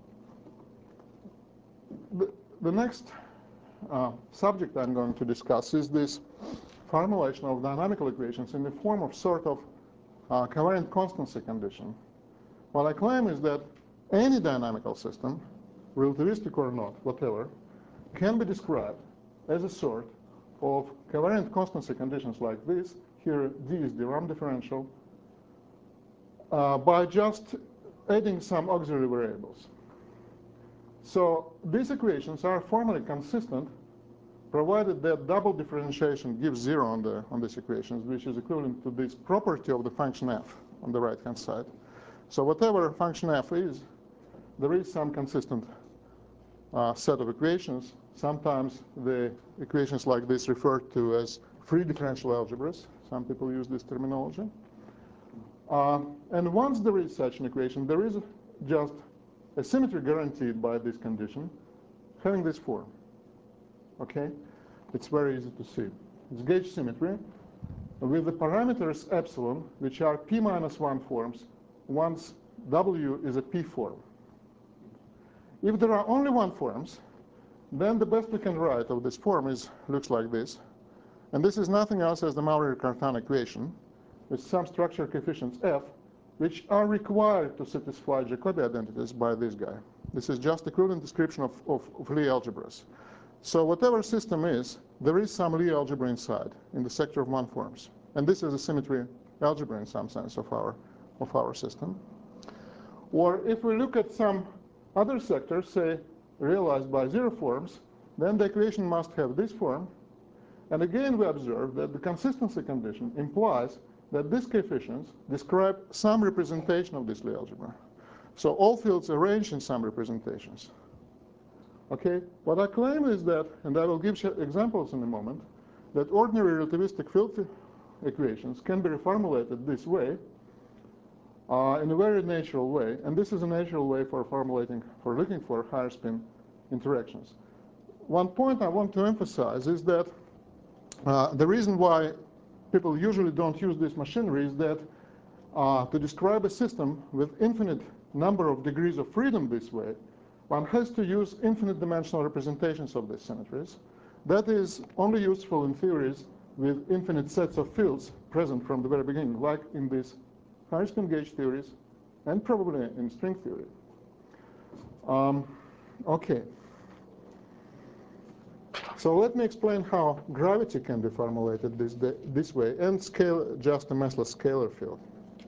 the, the next uh, subject I'm going to discuss is this formulation of dynamical equations in the form of sort of uh, covariant constancy condition. What I claim is that any dynamical system, relativistic or not, whatever, can be described as a sort of covariant constancy conditions like this. Here, D is the RAM differential, uh, by just adding some auxiliary variables. So these equations are formally consistent provided that double differentiation gives zero on, the, on these equations, which is equivalent to this property of the function f on the right-hand side. So whatever function f is, there is some consistent uh, set of equations. Sometimes the equations like this referred to as free differential algebras. Some people use this terminology. Uh, and once there is such an equation, there is just a symmetry guaranteed by this condition, having this form. Okay? It's very easy to see. It's gauge symmetry with the parameters epsilon, which are p minus one forms, once W is a p form. If there are only one forms, then the best we can write of this form is looks like this. And this is nothing else as the Maurer-Cartan equation with some structure coefficients f, which are required to satisfy Jacobi identities by this guy. This is just equivalent description of, of, of Lie algebras. So whatever system is, there is some Lie algebra inside in the sector of one forms. And this is a symmetry algebra in some sense of our, of our system. Or if we look at some other sector, say realized by zero forms, then the equation must have this form. And again, we observe that the consistency condition implies that these coefficients describe some representation of this Lie algebra. So all fields arranged in some representations. Okay, what I claim is that, and I will give examples in a moment, that ordinary relativistic field equations can be reformulated this way, uh, in a very natural way, and this is a natural way for formulating, for looking for higher spin interactions. One point I want to emphasize is that uh, the reason why people usually don't use this machinery is that uh, to describe a system with infinite number of degrees of freedom this way, one has to use infinite dimensional representations of these symmetries. That is only useful in theories with infinite sets of fields present from the very beginning, like in these higher spin gauge theories and probably in string theory. Um, okay. So let me explain how gravity can be formulated this, this way and scale just a massless scalar field.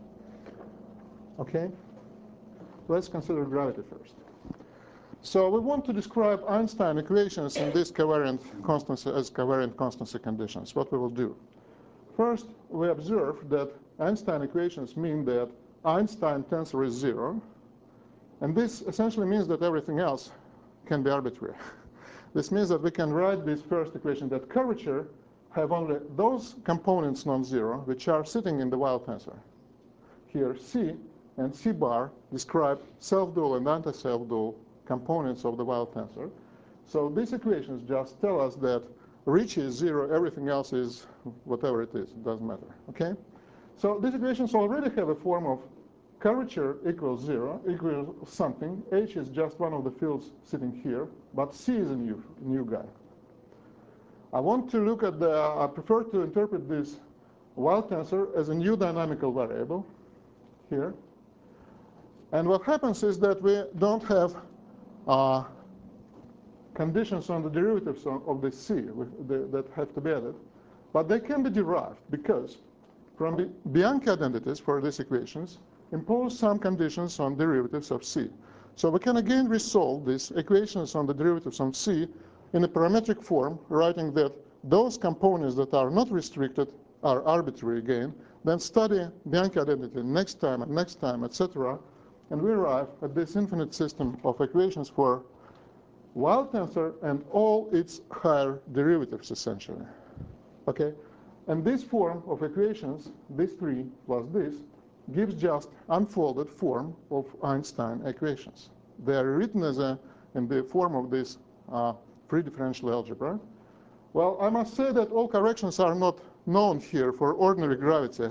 Okay? Let's consider gravity first. So we want to describe Einstein equations in these covariant constancy as covariant constancy conditions. What we will do? First, we observe that Einstein equations mean that Einstein tensor is zero. And this essentially means that everything else can be arbitrary. This means that we can write this first equation that curvature have only those components non-zero which are sitting in the Weil tensor. Here, C and C bar describe self-dual and anti-self-dual components of the Weil tensor. So these equations just tell us that Ricci is zero, everything else is whatever it is, it doesn't matter, okay? So these equations already have a form of curvature equals zero, equals something. H is just one of the fields sitting here, but C is a new, new guy. I want to look at the, I prefer to interpret this Weil tensor as a new dynamical variable here. And what happens is that we don't have uh, conditions on the derivatives of the C with the, that have to be added, but they can be derived because from the Bianchi identities for these equations impose some conditions on derivatives of C. So we can again resolve these equations on the derivatives of C in a parametric form, writing that those components that are not restricted are arbitrary again, then study Bianchi identity next time and next time, et cetera, and we arrive at this infinite system of equations for Weil tensor and all its higher derivatives, essentially. Okay? And this form of equations, this three plus this, gives just unfolded form of Einstein equations. They are written as a, in the form of this uh, free differential algebra. Well, I must say that all corrections are not known here for ordinary gravity.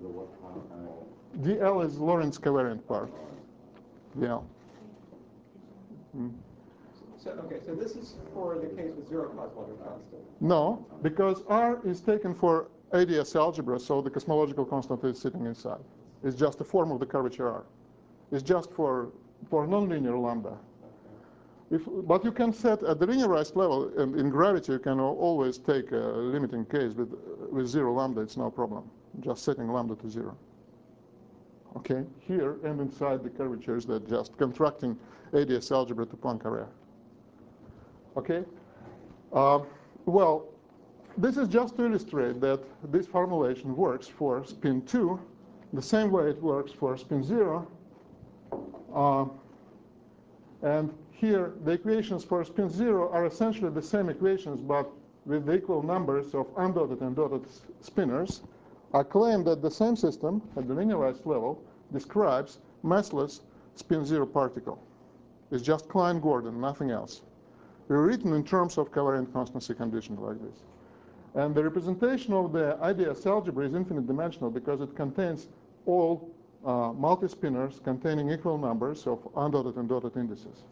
D L is Lorentz covariant part. D L. Mm. So, okay, so this is for the case with zero cosmological constant. No, because R is taken for A D S algebra, so the cosmological constant is sitting inside. It's just a form of the curvature R. It's just for, for nonlinear lambda. If, but you can set at the linearized level, and in gravity you can always take a limiting case with, with zero lambda, it's no problem. Just setting lambda to zero. Okay, here and inside the curvatures that just contracting A D S algebra to Poincare. Okay, uh, well, this is just to illustrate that this formulation works for spin two the same way it works for spin zero. Uh, and here, the equations for spin zero are essentially the same equations, but with the equal numbers of undotted and dotted spinners. I claim that the same system at the linearized level describes massless spin zero particle. It's just Klein-Gordon, nothing else. Rewritten in terms of covariant constancy condition like this. And the representation of the I D S algebra is infinite dimensional because it contains all uh, multi-spinners containing equal numbers of undotted and dotted indices.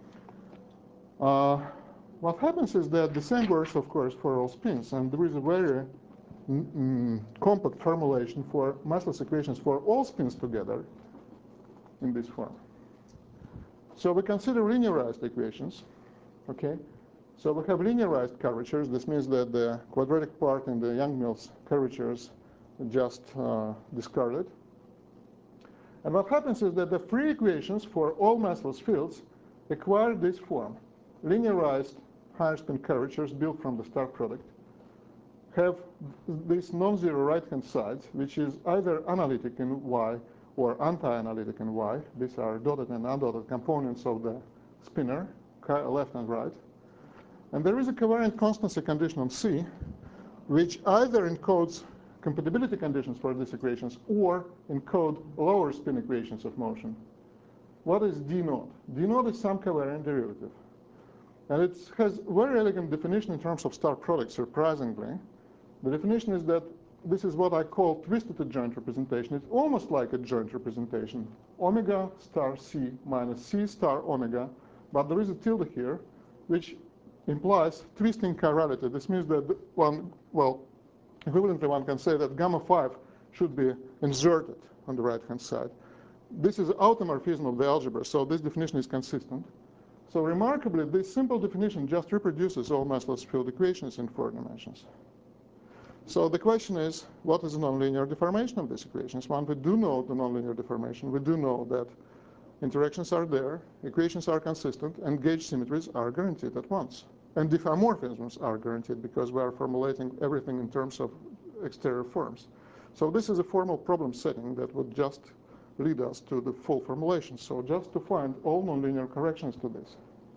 Uh, what happens is that the same works, of course, for all spins, and there is a very mm, mm, compact formulation for massless equations for all spins together in this form. So we consider linearized equations, okay? So we have linearized curvatures. This means that the quadratic part in the Yang-Mills curvatures just uh, discarded. And what happens is that the free equations for all massless fields acquire this form. Linearized higher spin curvatures built from the star product have this non-zero right-hand sides, which is either analytic in Y or anti-analytic in Y. These are dotted and undotted components of the spinner, left and right. And there is a covariant constancy condition on C, which either encodes compatibility conditions for these equations or encode lower spin equations of motion. What is D naught? D naught is some covariant derivative. And it has very elegant definition in terms of star product, surprisingly. The definition is that this is what I call twisted adjoint representation. It's almost like a joint representation. Omega star C minus C star omega, but there is a tilde here, which implies twisting chirality. This means that one, well, equivalently one can say that gamma five should be inserted on the right-hand side. This is automorphism of the algebra, so this definition is consistent. So remarkably, this simple definition just reproduces all massless field equations in four dimensions. So the question is, what is the nonlinear deformation of these equations? One, we do know the nonlinear deformation. We do know that interactions are there, equations are consistent, and gauge symmetries are guaranteed at once. And diffeomorphisms are guaranteed because we are formulating everything in terms of exterior forms. So this is a formal problem setting that would just lead us to the full formulation. So just to find all nonlinear corrections to this.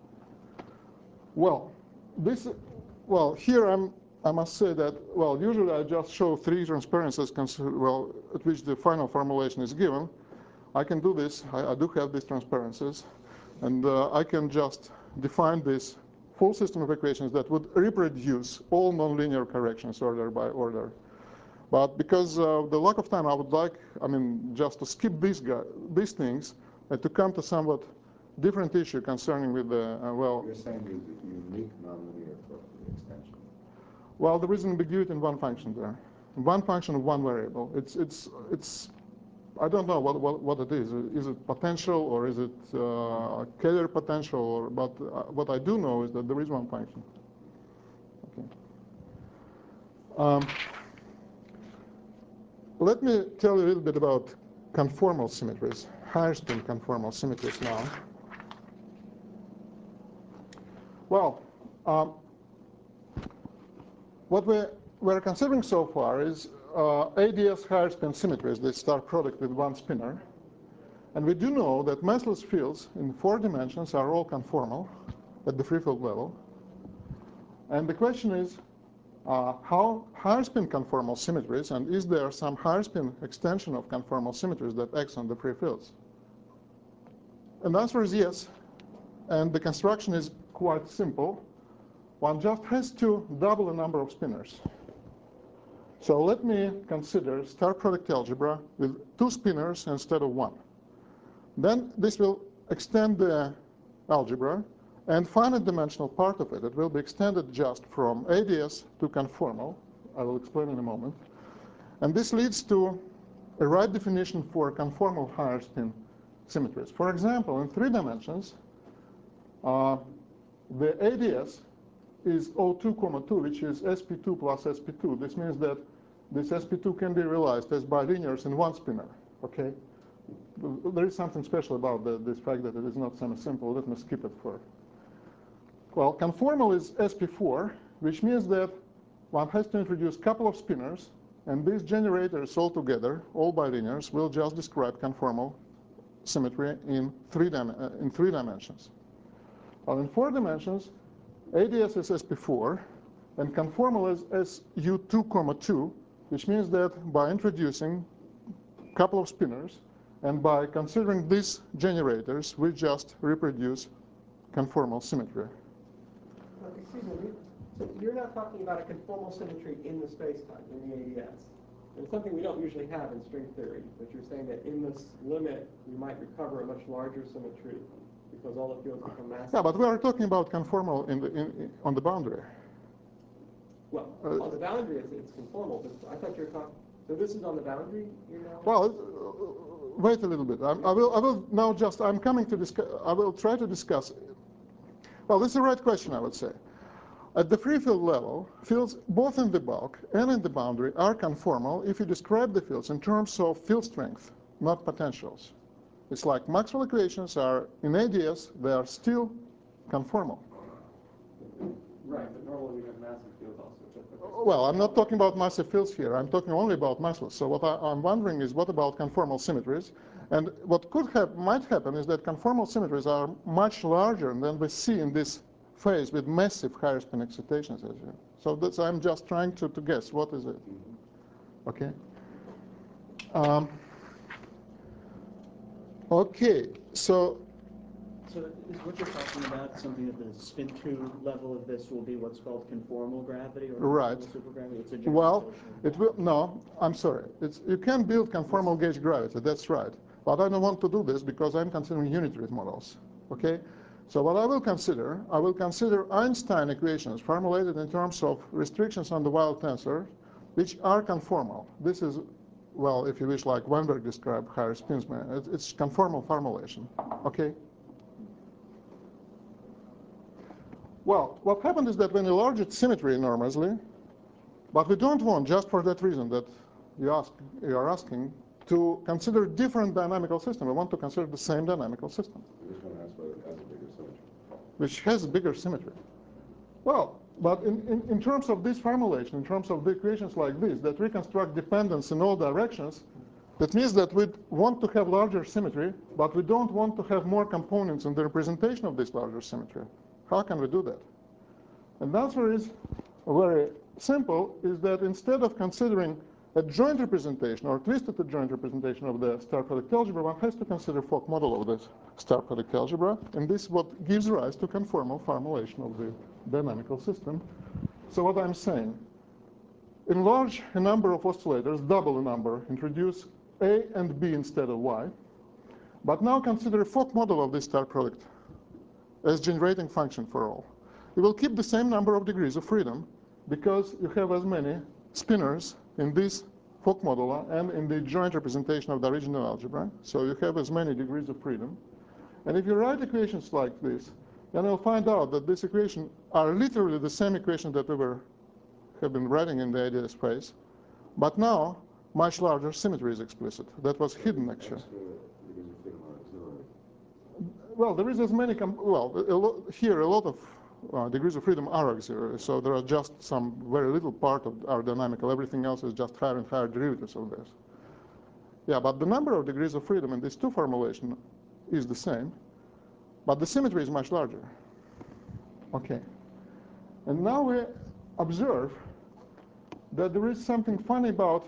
Well, this, well, here I'm, I must say that, well, usually I just show three transparencies, well, at which the final formulation is given. I can do this. I, I do have these transparencies. And uh, I can just define this full system of equations that would reproduce all nonlinear corrections order by order. But because of the lack of time, I would like, I mean, just to skip these, guys, these things and to come to somewhat different issue concerning with the, uh, well... You're saying there's a unique nonlinear for the extension. Well, there is an ambiguity in one function there. One function of one variable. It's, it's, it's I don't know what, what, what it is. Is it potential or is it uh, Kähler potential? Or, but uh, what I do know is that there is one function. Okay. Um, let me tell you a little bit about conformal symmetries, higher spin conformal symmetries now. Well, um, what we, we're considering so far is uh, A D S higher spin symmetries, this star product with one spinner. And we do know that massless fields in four dimensions are all conformal at the free field level. And the question is, uh, how higher spin conformal symmetries, and is there some higher spin extension of conformal symmetries that acts on the free fields? And the answer is yes. And the construction is quite simple. One just has to double the number of spinners. So let me consider star product algebra with two spinners instead of one. Then this will extend the algebra, and finite dimensional part of it, it will be extended just from A D S to conformal. I will explain in a moment. And this leads to a right definition for conformal higher spin symmetries. For example, in three dimensions, uh, the A D S is O two comma two, which is S P two plus S P two. This means that this S P two can be realized as bilinears in one spinner, okay? There is something special about the, this fact that it is not semi-simple. Let me skip it for. Well, conformal is S P four, which means that one has to introduce a couple of spinners, and these generators all together, all bilinears, will just describe conformal symmetry in three, dim uh, in three dimensions. Well, in four dimensions, A D S is S P four, and conformal is S U two comma two, which means that by introducing a couple of spinors and by considering these generators, we just reproduce conformal symmetry. Well, excuse me, so you're not talking about a conformal symmetry in the space-time, in the A D S. It's something we don't usually have in string theory, but you're saying that in this limit, we might recover a much larger symmetry because all the fields become massive. Yeah, but we are talking about conformal in the, in, in, on the boundary. Well, Uh, on the boundary, it's, it's conformal, but I thought you were talking, so this is on the boundary, you know? Well, uh, wait a little bit. I'm, I will, I will now just, I'm coming to discuss, I will try to discuss. Well, this is the right question, I would say. At the free field level, fields both in the bulk and in the boundary are conformal if you describe the fields in terms of field strength, not potentials. It's like Maxwell equations are, in A D S, they are still conformal. Right, but normally we have massive fields also. Well, I'm not talking about massive fields here. I'm talking only about Maxwell. So what I, I'm wondering is what about conformal symmetries? And what could have, might happen is that conformal symmetries are much larger than we see in this phase with massive higher spin excitations. As you. So that's, I'm just trying to, to guess what is it. Okay. Um, okay. So. So is what you're talking about something at the spin two level of this will be what's called conformal gravity or Right. supergravity? It's a Well, generalization. it will, no, I'm sorry. It's, you can build conformal gauge gravity, that's right. But I don't want to do this because I'm considering unitary models, okay? So what I will consider, I will consider Einstein equations formulated in terms of restrictions on the Weyl tensor, which are conformal. This is, well, if you wish, like Weinberg described higher spins, it's conformal formulation, okay? Well, what happened is that when you enlarge its symmetry enormously, but we don't want, just for that reason that you, ask, you are asking, to consider different dynamical system. We want to consider the same dynamical system. This one has, but it has a bigger symmetry. Which has a bigger symmetry. Well, but in, in, in terms of this formulation, in terms of the equations like this, that reconstruct dependence in all directions, that means that we want to have larger symmetry, but we don't want to have more components in the representation of this larger symmetry. How can we do that? And the answer is very simple, is that instead of considering a joint representation or twisted joint representation of the star product algebra, one has to consider Fock model of this star product algebra, and this is what gives rise to conformal formulation of the dynamical system. So what I'm saying, enlarge a number of oscillators, double the number, introduce A and B instead of Y, but now consider a Fock model of this star product as generating function for all. You will keep the same number of degrees of freedom because you have as many spinors in this Fock model and in the joint representation of the original algebra. So you have as many degrees of freedom. And if you write equations like this, then you'll find out that these equations are literally the same equations that we were, have been writing in the A D S space. But now, much larger symmetry is explicit. That was hidden, actually. Extra degrees of freedom are auxiliary. Well, there is as many, com well, a lo here a lot of uh, degrees of freedom are auxiliary, so there are just some very little part of our dynamical. Everything else is just higher and higher derivatives of this. Yeah, but the number of degrees of freedom in these two formulations is the same, but the symmetry is much larger. Okay. And now we observe that there is something funny about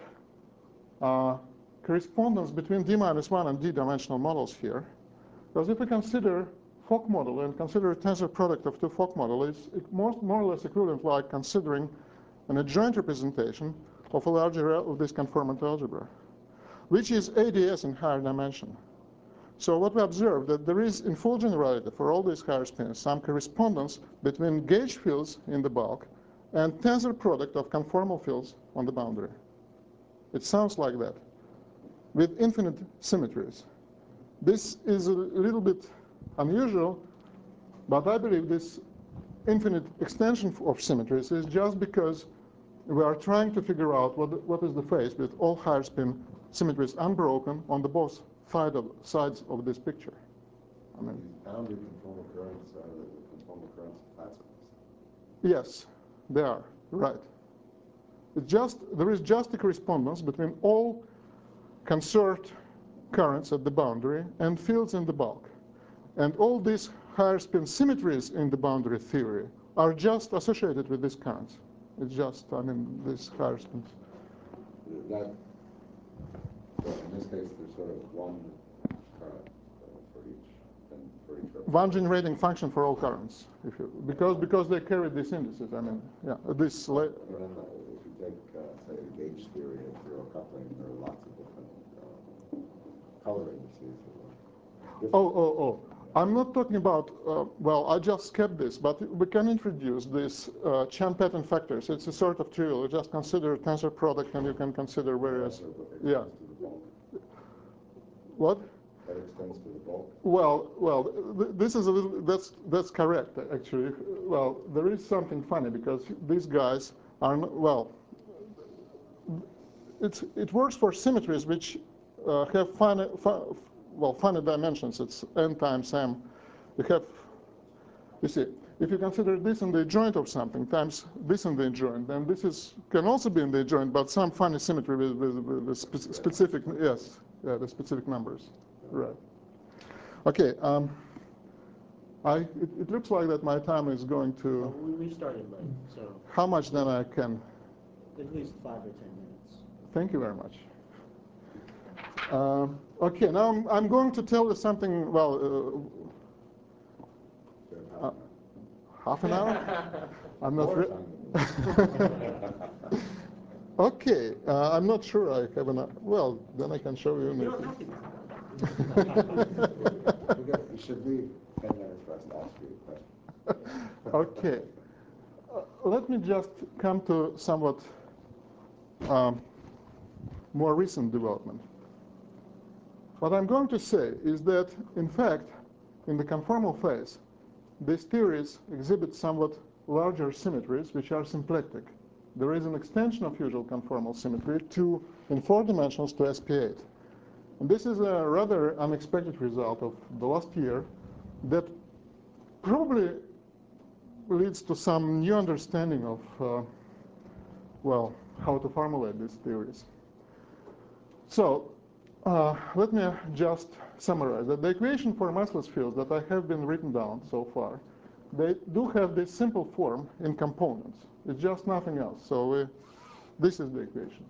uh, correspondence between d minus one and d dimensional models here. Because if we consider Fock model and consider a tensor product of two Fock models, it's more, more or less equivalent like considering an adjoint representation of a larger of this conformant algebra, which is A D S in higher dimension. So what we observe that there is, in full generality, for all these higher spins, some correspondence between gauge fields in the bulk and tensor product of conformal fields on the boundary. It sounds like that, with infinite symmetries. This is a little bit unusual, but I believe this infinite extension of symmetries is just because we are trying to figure out what, what is the phase with all higher spin symmetries unbroken on the both side of, sides of this picture. I mean, These boundary conformal currents are the conformal currents of flat space. yes, they are, right. It's just, there is just a correspondence between all conserved currents at the boundary and fields in the bulk. And all these higher spin symmetries in the boundary theory are just associated with these currents. It's just, I mean, these higher spins. That, so in this case, there's sort of one current uh, for each, and for each representation. One generating function for all currents, if you, because because they carry these indices. I mean, yeah, this. And then uh, if you take, uh, say, the gauge theory of zero coupling, there are lots of different uh, color indices. Different. Oh, oh, oh. I'm not talking about, uh, well, I just kept this, but we can introduce this uh, Chan-Paton factors. It's a sort of trivial. You just consider tensor product, and you can consider various, yeah. What? That extends to the bulk. Well, well, th this is a little, that's, that's correct, actually. Well, there is something funny, because these guys are, not, well, it's, it works for symmetries which uh, have finite, fi well, finite dimensions. It's n times m. You have, you see, if you consider this in the adjoint of something times this in the adjoint, then this is can also be in the adjoint, but some funny symmetry with, with, with the spe specific, yes, yeah, the specific numbers, right? Okay, um, I, it, it looks like that my time is going to. Well, we, we started late, so How much then I can? at least five or ten minutes. Thank you very much. Uh, okay, now I'm, I'm going to tell you something, well, uh, uh, half an hour? I'm not re Okay, uh, I'm not sure I have enough. Well, then I can show you. You don't have to. You should leave ten minutes for us to ask you a question. Okay. Uh, let me just come to somewhat um, more recent development. What I'm going to say is that, in fact, in the conformal phase, these theories exhibit somewhat larger symmetries, which are symplectic. There is an extension of usual conformal symmetry to, in four dimensions, to S P eight. And this is a rather unexpected result of the last year that probably leads to some new understanding of, uh, well, how to formulate these theories. So uh, let me just summarize that the equation for massless fields that I have been written down so far, they do have this simple form in components. It's just nothing else. So we, this is the equation.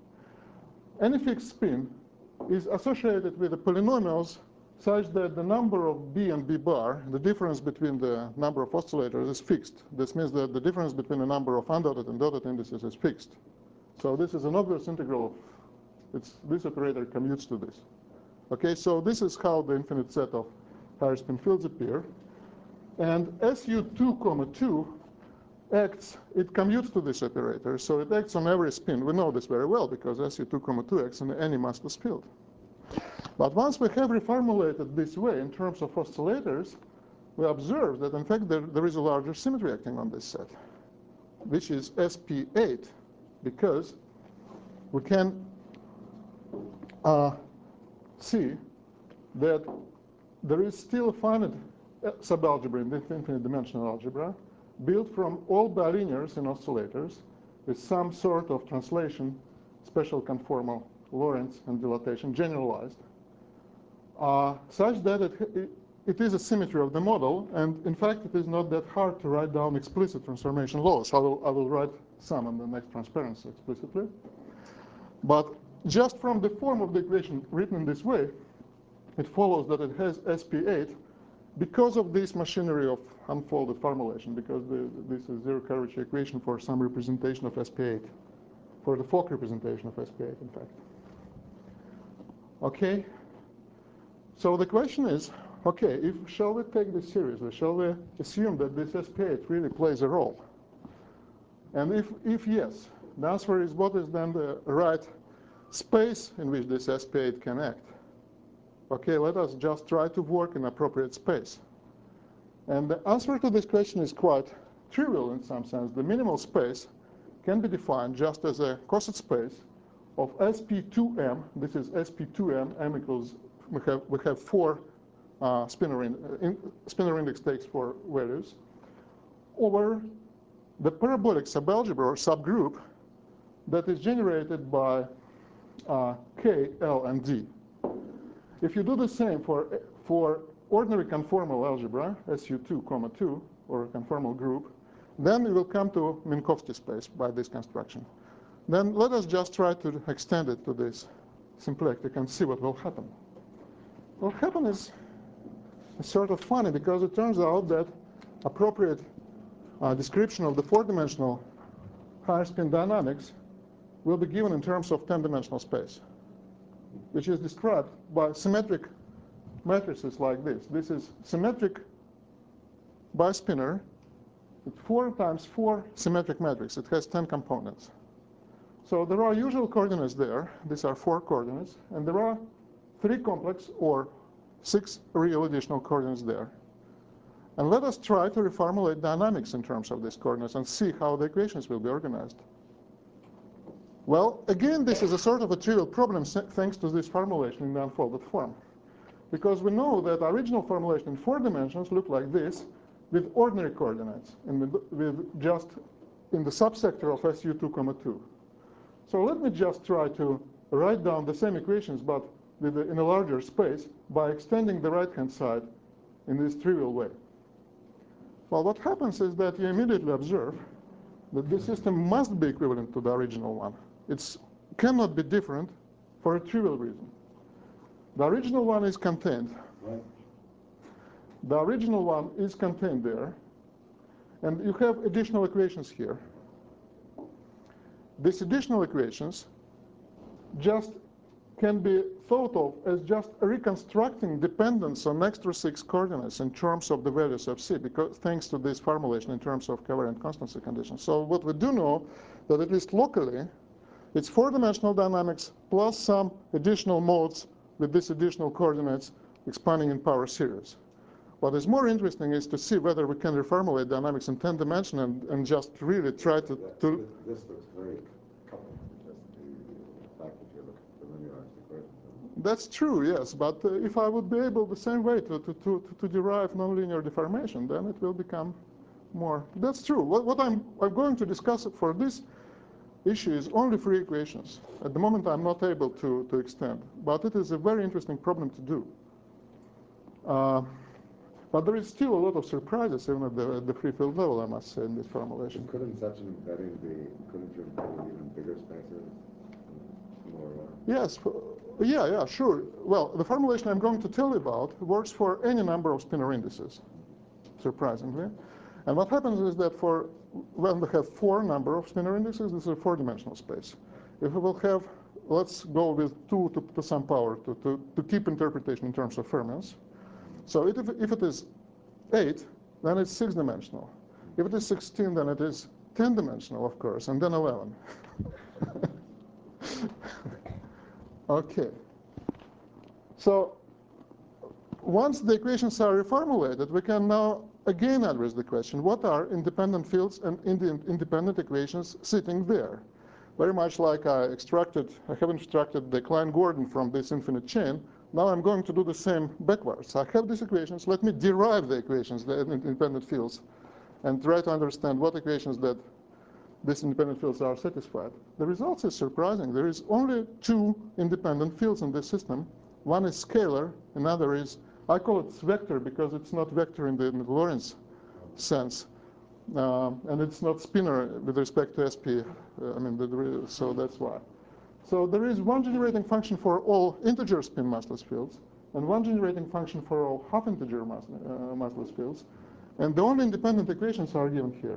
Any fixed spin is associated with the polynomials such that the number of b and b bar, the difference between the number of oscillators, is fixed. This means that the difference between the number of undotted and dotted indices is fixed. So this is an obvious integral of, it's, this operator commutes to this. Okay, so this is how the infinite set of higher spin fields appear. And S U two comma two acts, it commutes to this operator, so it acts on every spin. We know this very well because S U two comma two acts on any massless field. But once we have reformulated this way in terms of oscillators, we observe that, in fact, there, there is a larger symmetry acting on this set, which is S P eight, because we can uh, see that there is still a finite subalgebra in this infinite dimensional algebra built from all bilinears in oscillators with some sort of translation, special conformal Lorentz and dilatation generalized, uh, such that it, it, it is a symmetry of the model. And in fact, it is not that hard to write down explicit transformation laws. I will, I will write some on the next transparency explicitly. But just from the form of the equation written in this way, it follows that it has S P eight because of this machinery of unfolded formulation, because the, this is zero-curvature equation for some representation of S P eight, for the Fock representation of S P eight, in fact. Okay? So the question is, okay, if shall we take this seriously? Shall we assume that this S P eight really plays a role? And if, if yes, the answer is, what is then the right space in which this S P eight can act? Okay, let us just try to work in appropriate space. And the answer to this question is quite trivial in some sense. The minimal space can be defined just as a coset space of S P two M. This is S P two M. M equals, we have, we have four uh, spinor, in, in, spinor index takes four values, over the parabolic subalgebra or subgroup that is generated by uh, K, L, and D. If you do the same for, for ordinary conformal algebra, S U two comma two, or a conformal group, then you will come to Minkowski space by this construction. then let us just try to extend it to this symplectic and see what will happen. What will happen is sort of funny, because it turns out that appropriate uh, description of the four-dimensional higher spin dynamics will be given in terms of ten-dimensional space, which is described by symmetric matrices like this. This is symmetric bispinner with four times four symmetric matrix. It has ten components. So there are usual coordinates there. These are four coordinates. And there are three complex or six real additional coordinates there. And let us try to reformulate dynamics in terms of these coordinates and see how the equations will be organized. Well, again, this is a sort of a trivial problem thanks to this formulation in the unfolded form. Because we know that original formulation in four dimensions looked like this with ordinary coordinates and with, with just in the subsector of S U two, two. So let me just try to write down the same equations, but with a, in a larger space by extending the right-hand side in this trivial way. Well, what happens is that you immediately observe that this system must be equivalent to the original one. It cannot be different for a trivial reason. The original one is contained. Right. The original one is contained there. And you have additional equations here. These additional equations just can be thought of as just reconstructing dependence on extra six coordinates in terms of the values of C, because thanks to this formulation in terms of covariant constancy conditions. So what we do know that at least locally, it's four-dimensional dynamics plus some additional modes with these additional coordinates expanding in power series. What is more interesting is to see whether we can reformulate dynamics in ten dimension and, and just really try to, to This looks very coupled, just the fact that you're looking at the linearized equations. That's true, yes. But uh, if I would be able the same way to, to, to, to derive nonlinear deformation, then it will become more. That's true. What, what I'm, I'm going to discuss for this issue is only free equations. At the moment, I'm not able to, to extend. But it is a very interesting problem to do. Uh, but there is still a lot of surprises even at the, at the free field level, I must say, in this formulation. Couldn't such an embedding be, couldn't you embed even bigger spaces? More, uh, Yes. Yeah, yeah, sure. Well, the formulation I'm going to tell you about works for any number of spinor indices, surprisingly. And what happens is that for when we have four number of spinor indices, this is a four-dimensional space. If we will have, let's go with two to, to some power to, to, to keep interpretation in terms of fermions. So if, if it is eight, then it's six-dimensional. If it is sixteen, then it is ten-dimensional, of course, and then eleven. Okay. So once the equations are reformulated, we can now again address the question, what are independent fields and ind independent equations sitting there? Very much like I extracted, I have extracted the Klein-Gordon from this infinite chain. Now I'm going to do the same backwards. I have these equations. Let me derive the equations, the independent fields, and try to understand what equations that these independent fields are satisfied. The results is surprising. There is only two independent fields in this system. One is scalar, another is, I call it vector because it's not vector in the, in the Lorentz sense. Uh, and it's not spinor with respect to S P. Uh, I mean, the, so that's why. So there is one generating function for all integer spin massless fields, and one generating function for all half-integer mass, uh, massless fields. And the only independent equations are given here.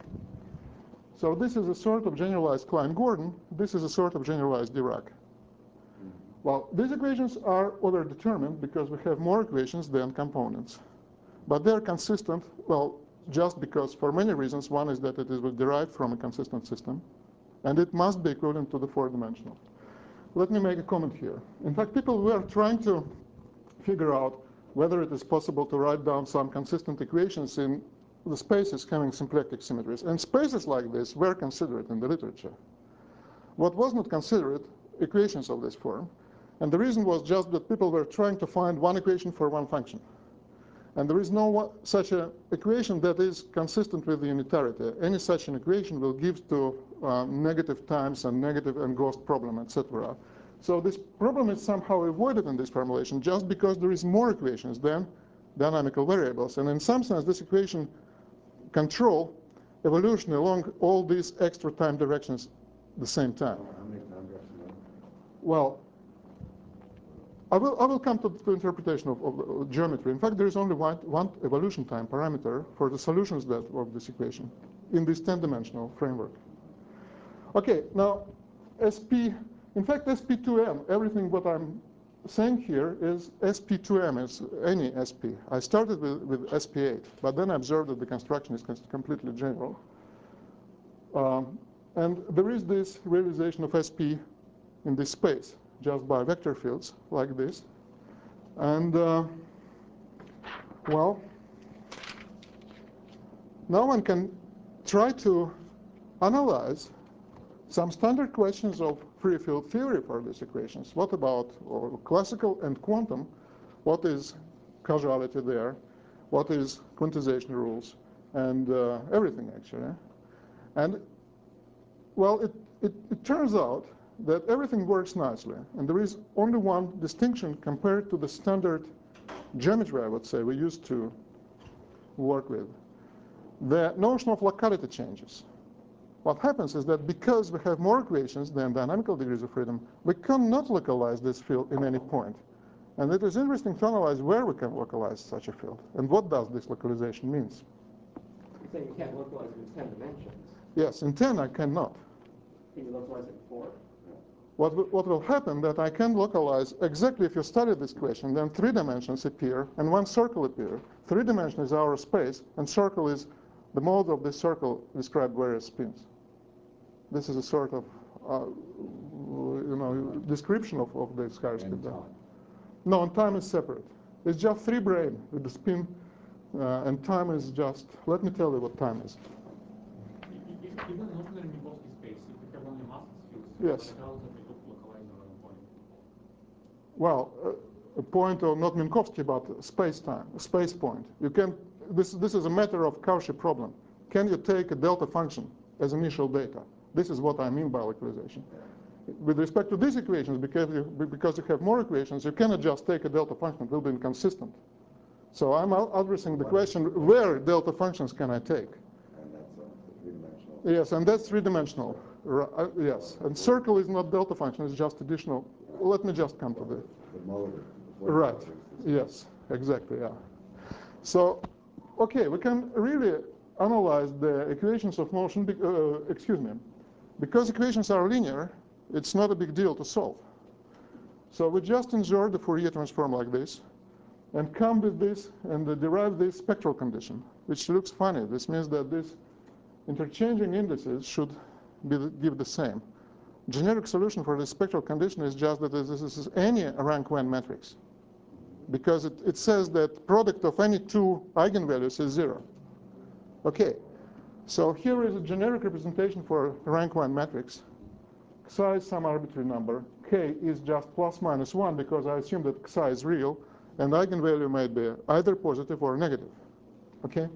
So this is a sort of generalized Klein-Gordon. This is a sort of generalized Dirac. Well, these equations are order-determined because we have more equations than components. But they're consistent, well, just because for many reasons. One is that it is derived from a consistent system, and it must be equivalent to the four-dimensional. Let me make a comment here. In fact, people were trying to figure out whether it is possible to write down some consistent equations in the spaces having symplectic symmetries. And spaces like this were considered in the literature. What was not considered, equations of this form. And the reason was just that people were trying to find one equation for one function. And there is no one, such an equation that is consistent with the unitarity. Any such an equation will give to uh, negative times and negative and ghost problem, et cetera. So this problem is somehow avoided in this formulation just because there is more equations than dynamical variables. And in some sense, this equation control evolution along all these extra time directions the same time. How many time drops a minute? Well, I will, I will come to the interpretation of, of, of geometry. In fact, there is only one, one evolution time parameter for the solutions that of this equation in this ten-dimensional framework. Okay, now S P, in fact, S P two M, everything what I'm saying here is S P two M, is any S P. I started with, with S P eight, but then I observed that the construction is completely general. Um, and there is this realization of S P in this space, just by vector fields like this. And, uh, well, now one can try to analyze some standard questions of free field theory for these equations. What about or classical and quantum? What is causality there? What is quantization rules? And uh, everything, actually. And, well, it, it, it turns out that everything works nicely. And there is only one distinction compared to the standard geometry, I would say, we used to work with. The notion of locality changes. What happens is that because we have more equations than dynamical degrees of freedom, we cannot localize this field in any point. And it is interesting to analyze where we can localize such a field. And what does this localization mean? You're saying you can't localize it in ten dimensions. Yes, in ten I cannot. Can you localize it in four? What, what will happen that I can localize exactly if you study this question, then three dimensions appear and one circle appears. Three dimensions is our space, and circle is the mode of this circle described various spins. This is a sort of, uh, you know, description of, of this higher speed. No, and time is separate. It's just three brane with the spin, uh, and time is just, let me tell you what time is. Even in ordinary Minkowski space, if you have only masses fields, Yes. like how does it look localized on one point? Well, uh, a point of not Minkowski, but space-time, space point. You can, this, this is a matter of Cauchy problem. Can you take a delta function as initial data? This is what I mean by localization. With respect to these equations, because you, because you have more equations, you cannot just take a delta function. It will be inconsistent. So I'm addressing the question, where delta functions can I take? And that's uh, three-dimensional. Yes, and that's three-dimensional. Uh, yes, and circle is not delta function. It's just additional. Let me just come to the. The motor. Right. Yes, exactly, yeah. So, okay, we can really analyze the equations of motion, uh, excuse me. Because equations are linear, it's not a big deal to solve. So we just insert the Fourier transform like this, and come with this and uh, derive this spectral condition, which looks funny. This means that these interchanging indices should be the, give the same. Generic solution for this spectral condition is just that this is any rank one matrix, because it, it says that product of any two eigenvalues is zero. Okay, so here is a generic representation for a rank one matrix. Psi is some arbitrary number. K is just plus minus one because I assume that psi is real, and eigenvalue might be either positive or negative. Okay?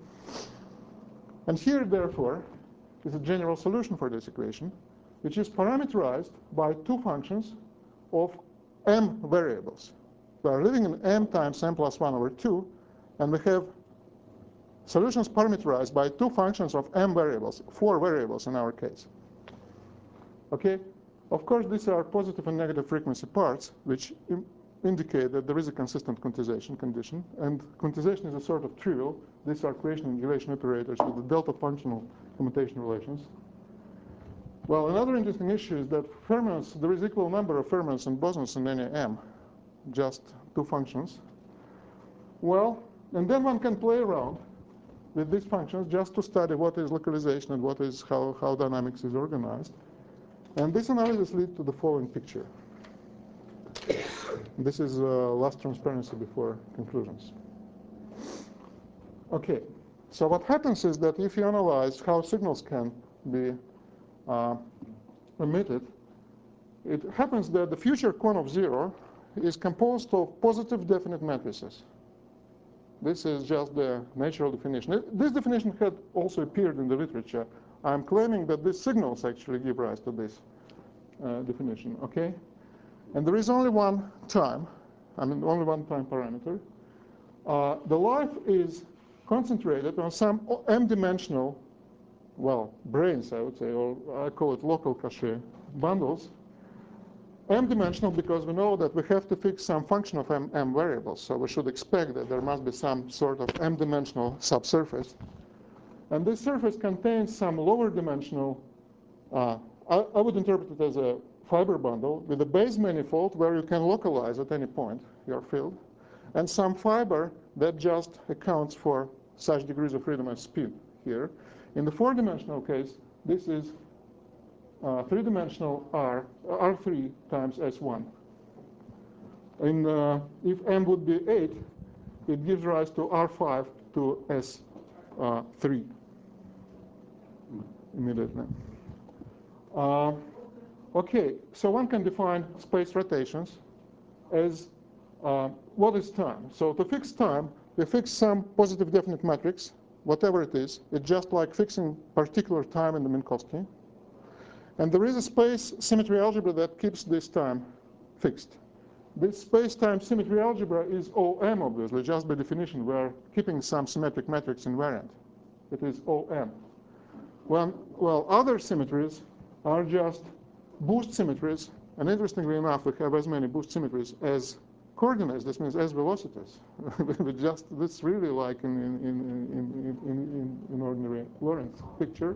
And here, therefore, is a general solution for this equation, which is parameterized by two functions of m variables. We are living in m times m plus one over two, and we have solutions parameterized by two functions of m variables, four variables in our case. Okay? Of course, these are positive and negative frequency parts, which indicate that there is a consistent quantization condition. And quantization is a sort of trivial. These are creation and annihilation operators with the delta functional commutation relations. Well, another interesting issue is that fermions, there is equal number of fermions and bosons in any M, just two functions. Well, and then one can play around with these functions just to study what is localization and what is how, how dynamics is organized. And this analysis leads to the following picture. This is uh, last transparency before conclusions. Okay, so what happens is that if you analyze how signals can be uh, emitted, it happens that the future cone of zero is composed of positive definite matrices. This is just the natural definition. This definition had also appeared in the literature. I'm claiming that these signals actually give rise to this uh, definition, okay? And there is only one time, I mean only one time parameter. Uh, the life is concentrated on some m-dimensional well, brains, I would say, or I call it local cache bundles, m-dimensional because we know that we have to fix some function of m, m variables. So we should expect that there must be some sort of m-dimensional subsurface. And this surface contains some lower dimensional, uh, I, I would interpret it as a fiber bundle with a base manifold where you can localize at any point your field, and some fiber that just accounts for such degrees of freedom as speed here. In the four-dimensional case, this is uh, three-dimensional R, R three times S one. And uh, if M would be eight, it gives rise to R five to S three immediately. Uh, okay, so one can define space rotations as uh, what is time. So to fix time, we fix some positive definite matrix, whatever it is. It's just like fixing particular time in the Minkowski. And there is a space symmetry algebra that keeps this time fixed. This space-time symmetry algebra is O M, obviously, just by definition. We're keeping some symmetric matrix invariant. It is O M. When, well, other symmetries are just boost symmetries. And interestingly enough, we have as many boost symmetries as coordinates. This means as velocities. Just this really like in, in, in, in, in, in, in ordinary Lorentz picture.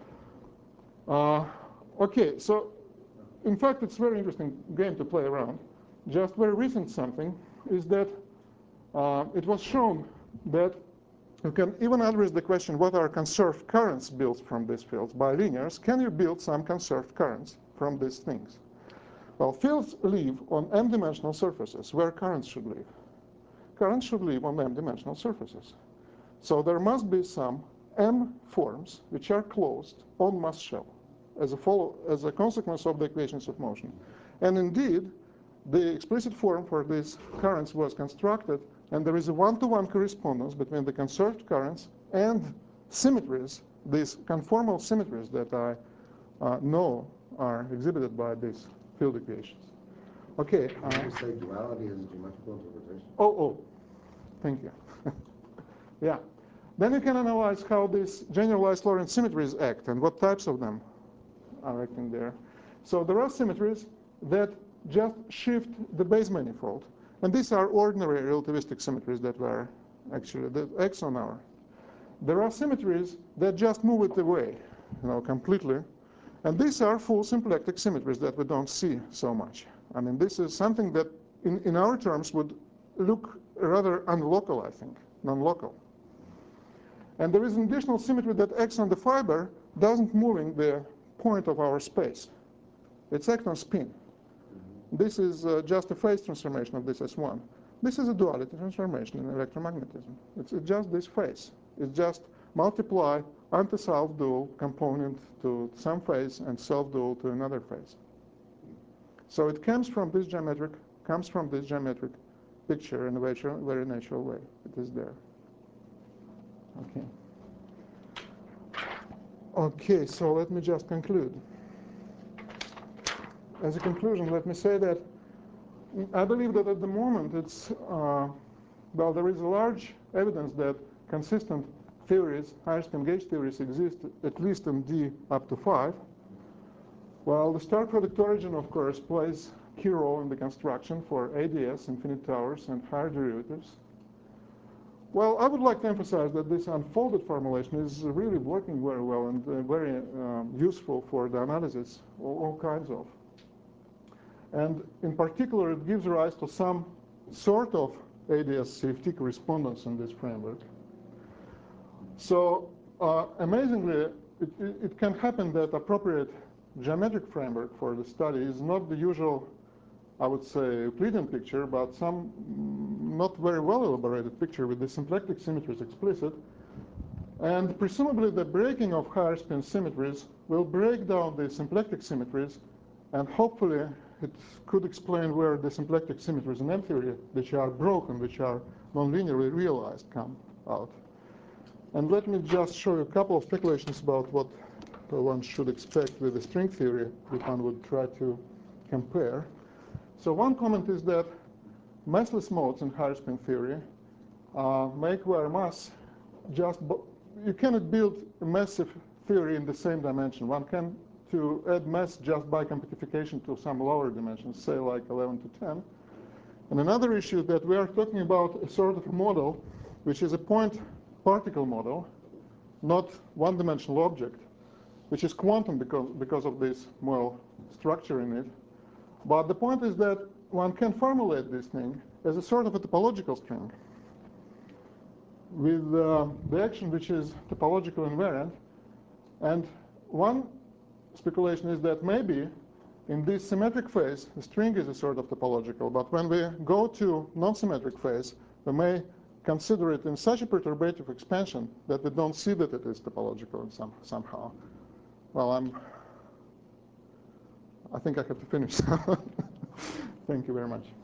Uh, okay, so in fact, it's a very interesting game to play around. Just very recent something is that uh, it was shown that you can even address the question, what are conserved currents built from these fields? By linears, can you build some conserved currents from these things? Well, fields live on m-dimensional surfaces where currents should live. Currents should live on m-dimensional surfaces. So there must be some m forms which are closed on mass shell as a, follow, as a consequence of the equations of motion. And indeed, the explicit form for these currents was constructed, and there is a one-to-one correspondence between the conserved currents and symmetries, these conformal symmetries that I uh, know are exhibited by these field equations. Okay. Did Uh, you say duality is a geometrical interpretation? oh, oh, thank you. Yeah. Then you can analyze how these generalized Lorentz symmetries act and what types of them are acting there. So there are symmetries that just shift the base manifold. And these are ordinary relativistic symmetries that were actually the X on our. There are symmetries that just move it away, you know, completely. And these are full symplectic symmetries that we don't see so much. I mean, this is something that in, in our terms would look rather unlocal, I think, non-local. And there is an additional symmetry that acts on the fiber, doesn't move in the point of our space. It's act on spin. This is uh, just a phase transformation of this S one. This is a duality transformation in electromagnetism. It's just this phase. It's just multiply anti-self-dual component to some phase and self-dual to another phase. So it comes from this geometric, comes from this geometric picture in a very, very natural way. It is there. Okay. Okay, so let me just conclude. As a conclusion, let me say that I believe that at the moment it's, uh, well, there is a large evidence that consistent theories, higher spin gauge theories, exist at least in D up to five. While the star product origin, of course, plays a key role in the construction for A D S, infinite towers, and higher derivatives. Well, I would like to emphasize that this unfolded formulation is really working very well and uh, very um, useful for the analysis of all kinds of. And in particular, it gives rise to some sort of A D S C F T correspondence in this framework. So uh, amazingly, it, it, it can happen that appropriate geometric framework for the study is not the usual, I would say, Euclidean picture, but some not very well elaborated picture with the symplectic symmetries explicit. And presumably the breaking of higher spin symmetries will break down the symplectic symmetries, and hopefully it could explain where the symplectic symmetries in M theory, which are broken, which are nonlinearly realized, come out. And let me just show you a couple of speculations about what one should expect with the string theory if one would try to compare. So one comment is that massless modes in higher spin theory uh, make where mass just, you cannot build a massive theory in the same dimension. One can to add mass just by compactification to some lower dimensions, say like eleven to ten. And another issue is that we are talking about a sort of a model which is a point particle model, not one-dimensional object, which is quantum because, because of this, well, structure in it. But the point is that one can formulate this thing as a sort of a topological string with uh, the action which is topological invariant. And one speculation is that maybe in this symmetric phase, the string is a sort of topological, but when we go to non-symmetric phase, we may consider it in such a perturbative expansion that we don't see that it is topological in some, somehow. Well, I'm, I think I have to finish. Thank you very much.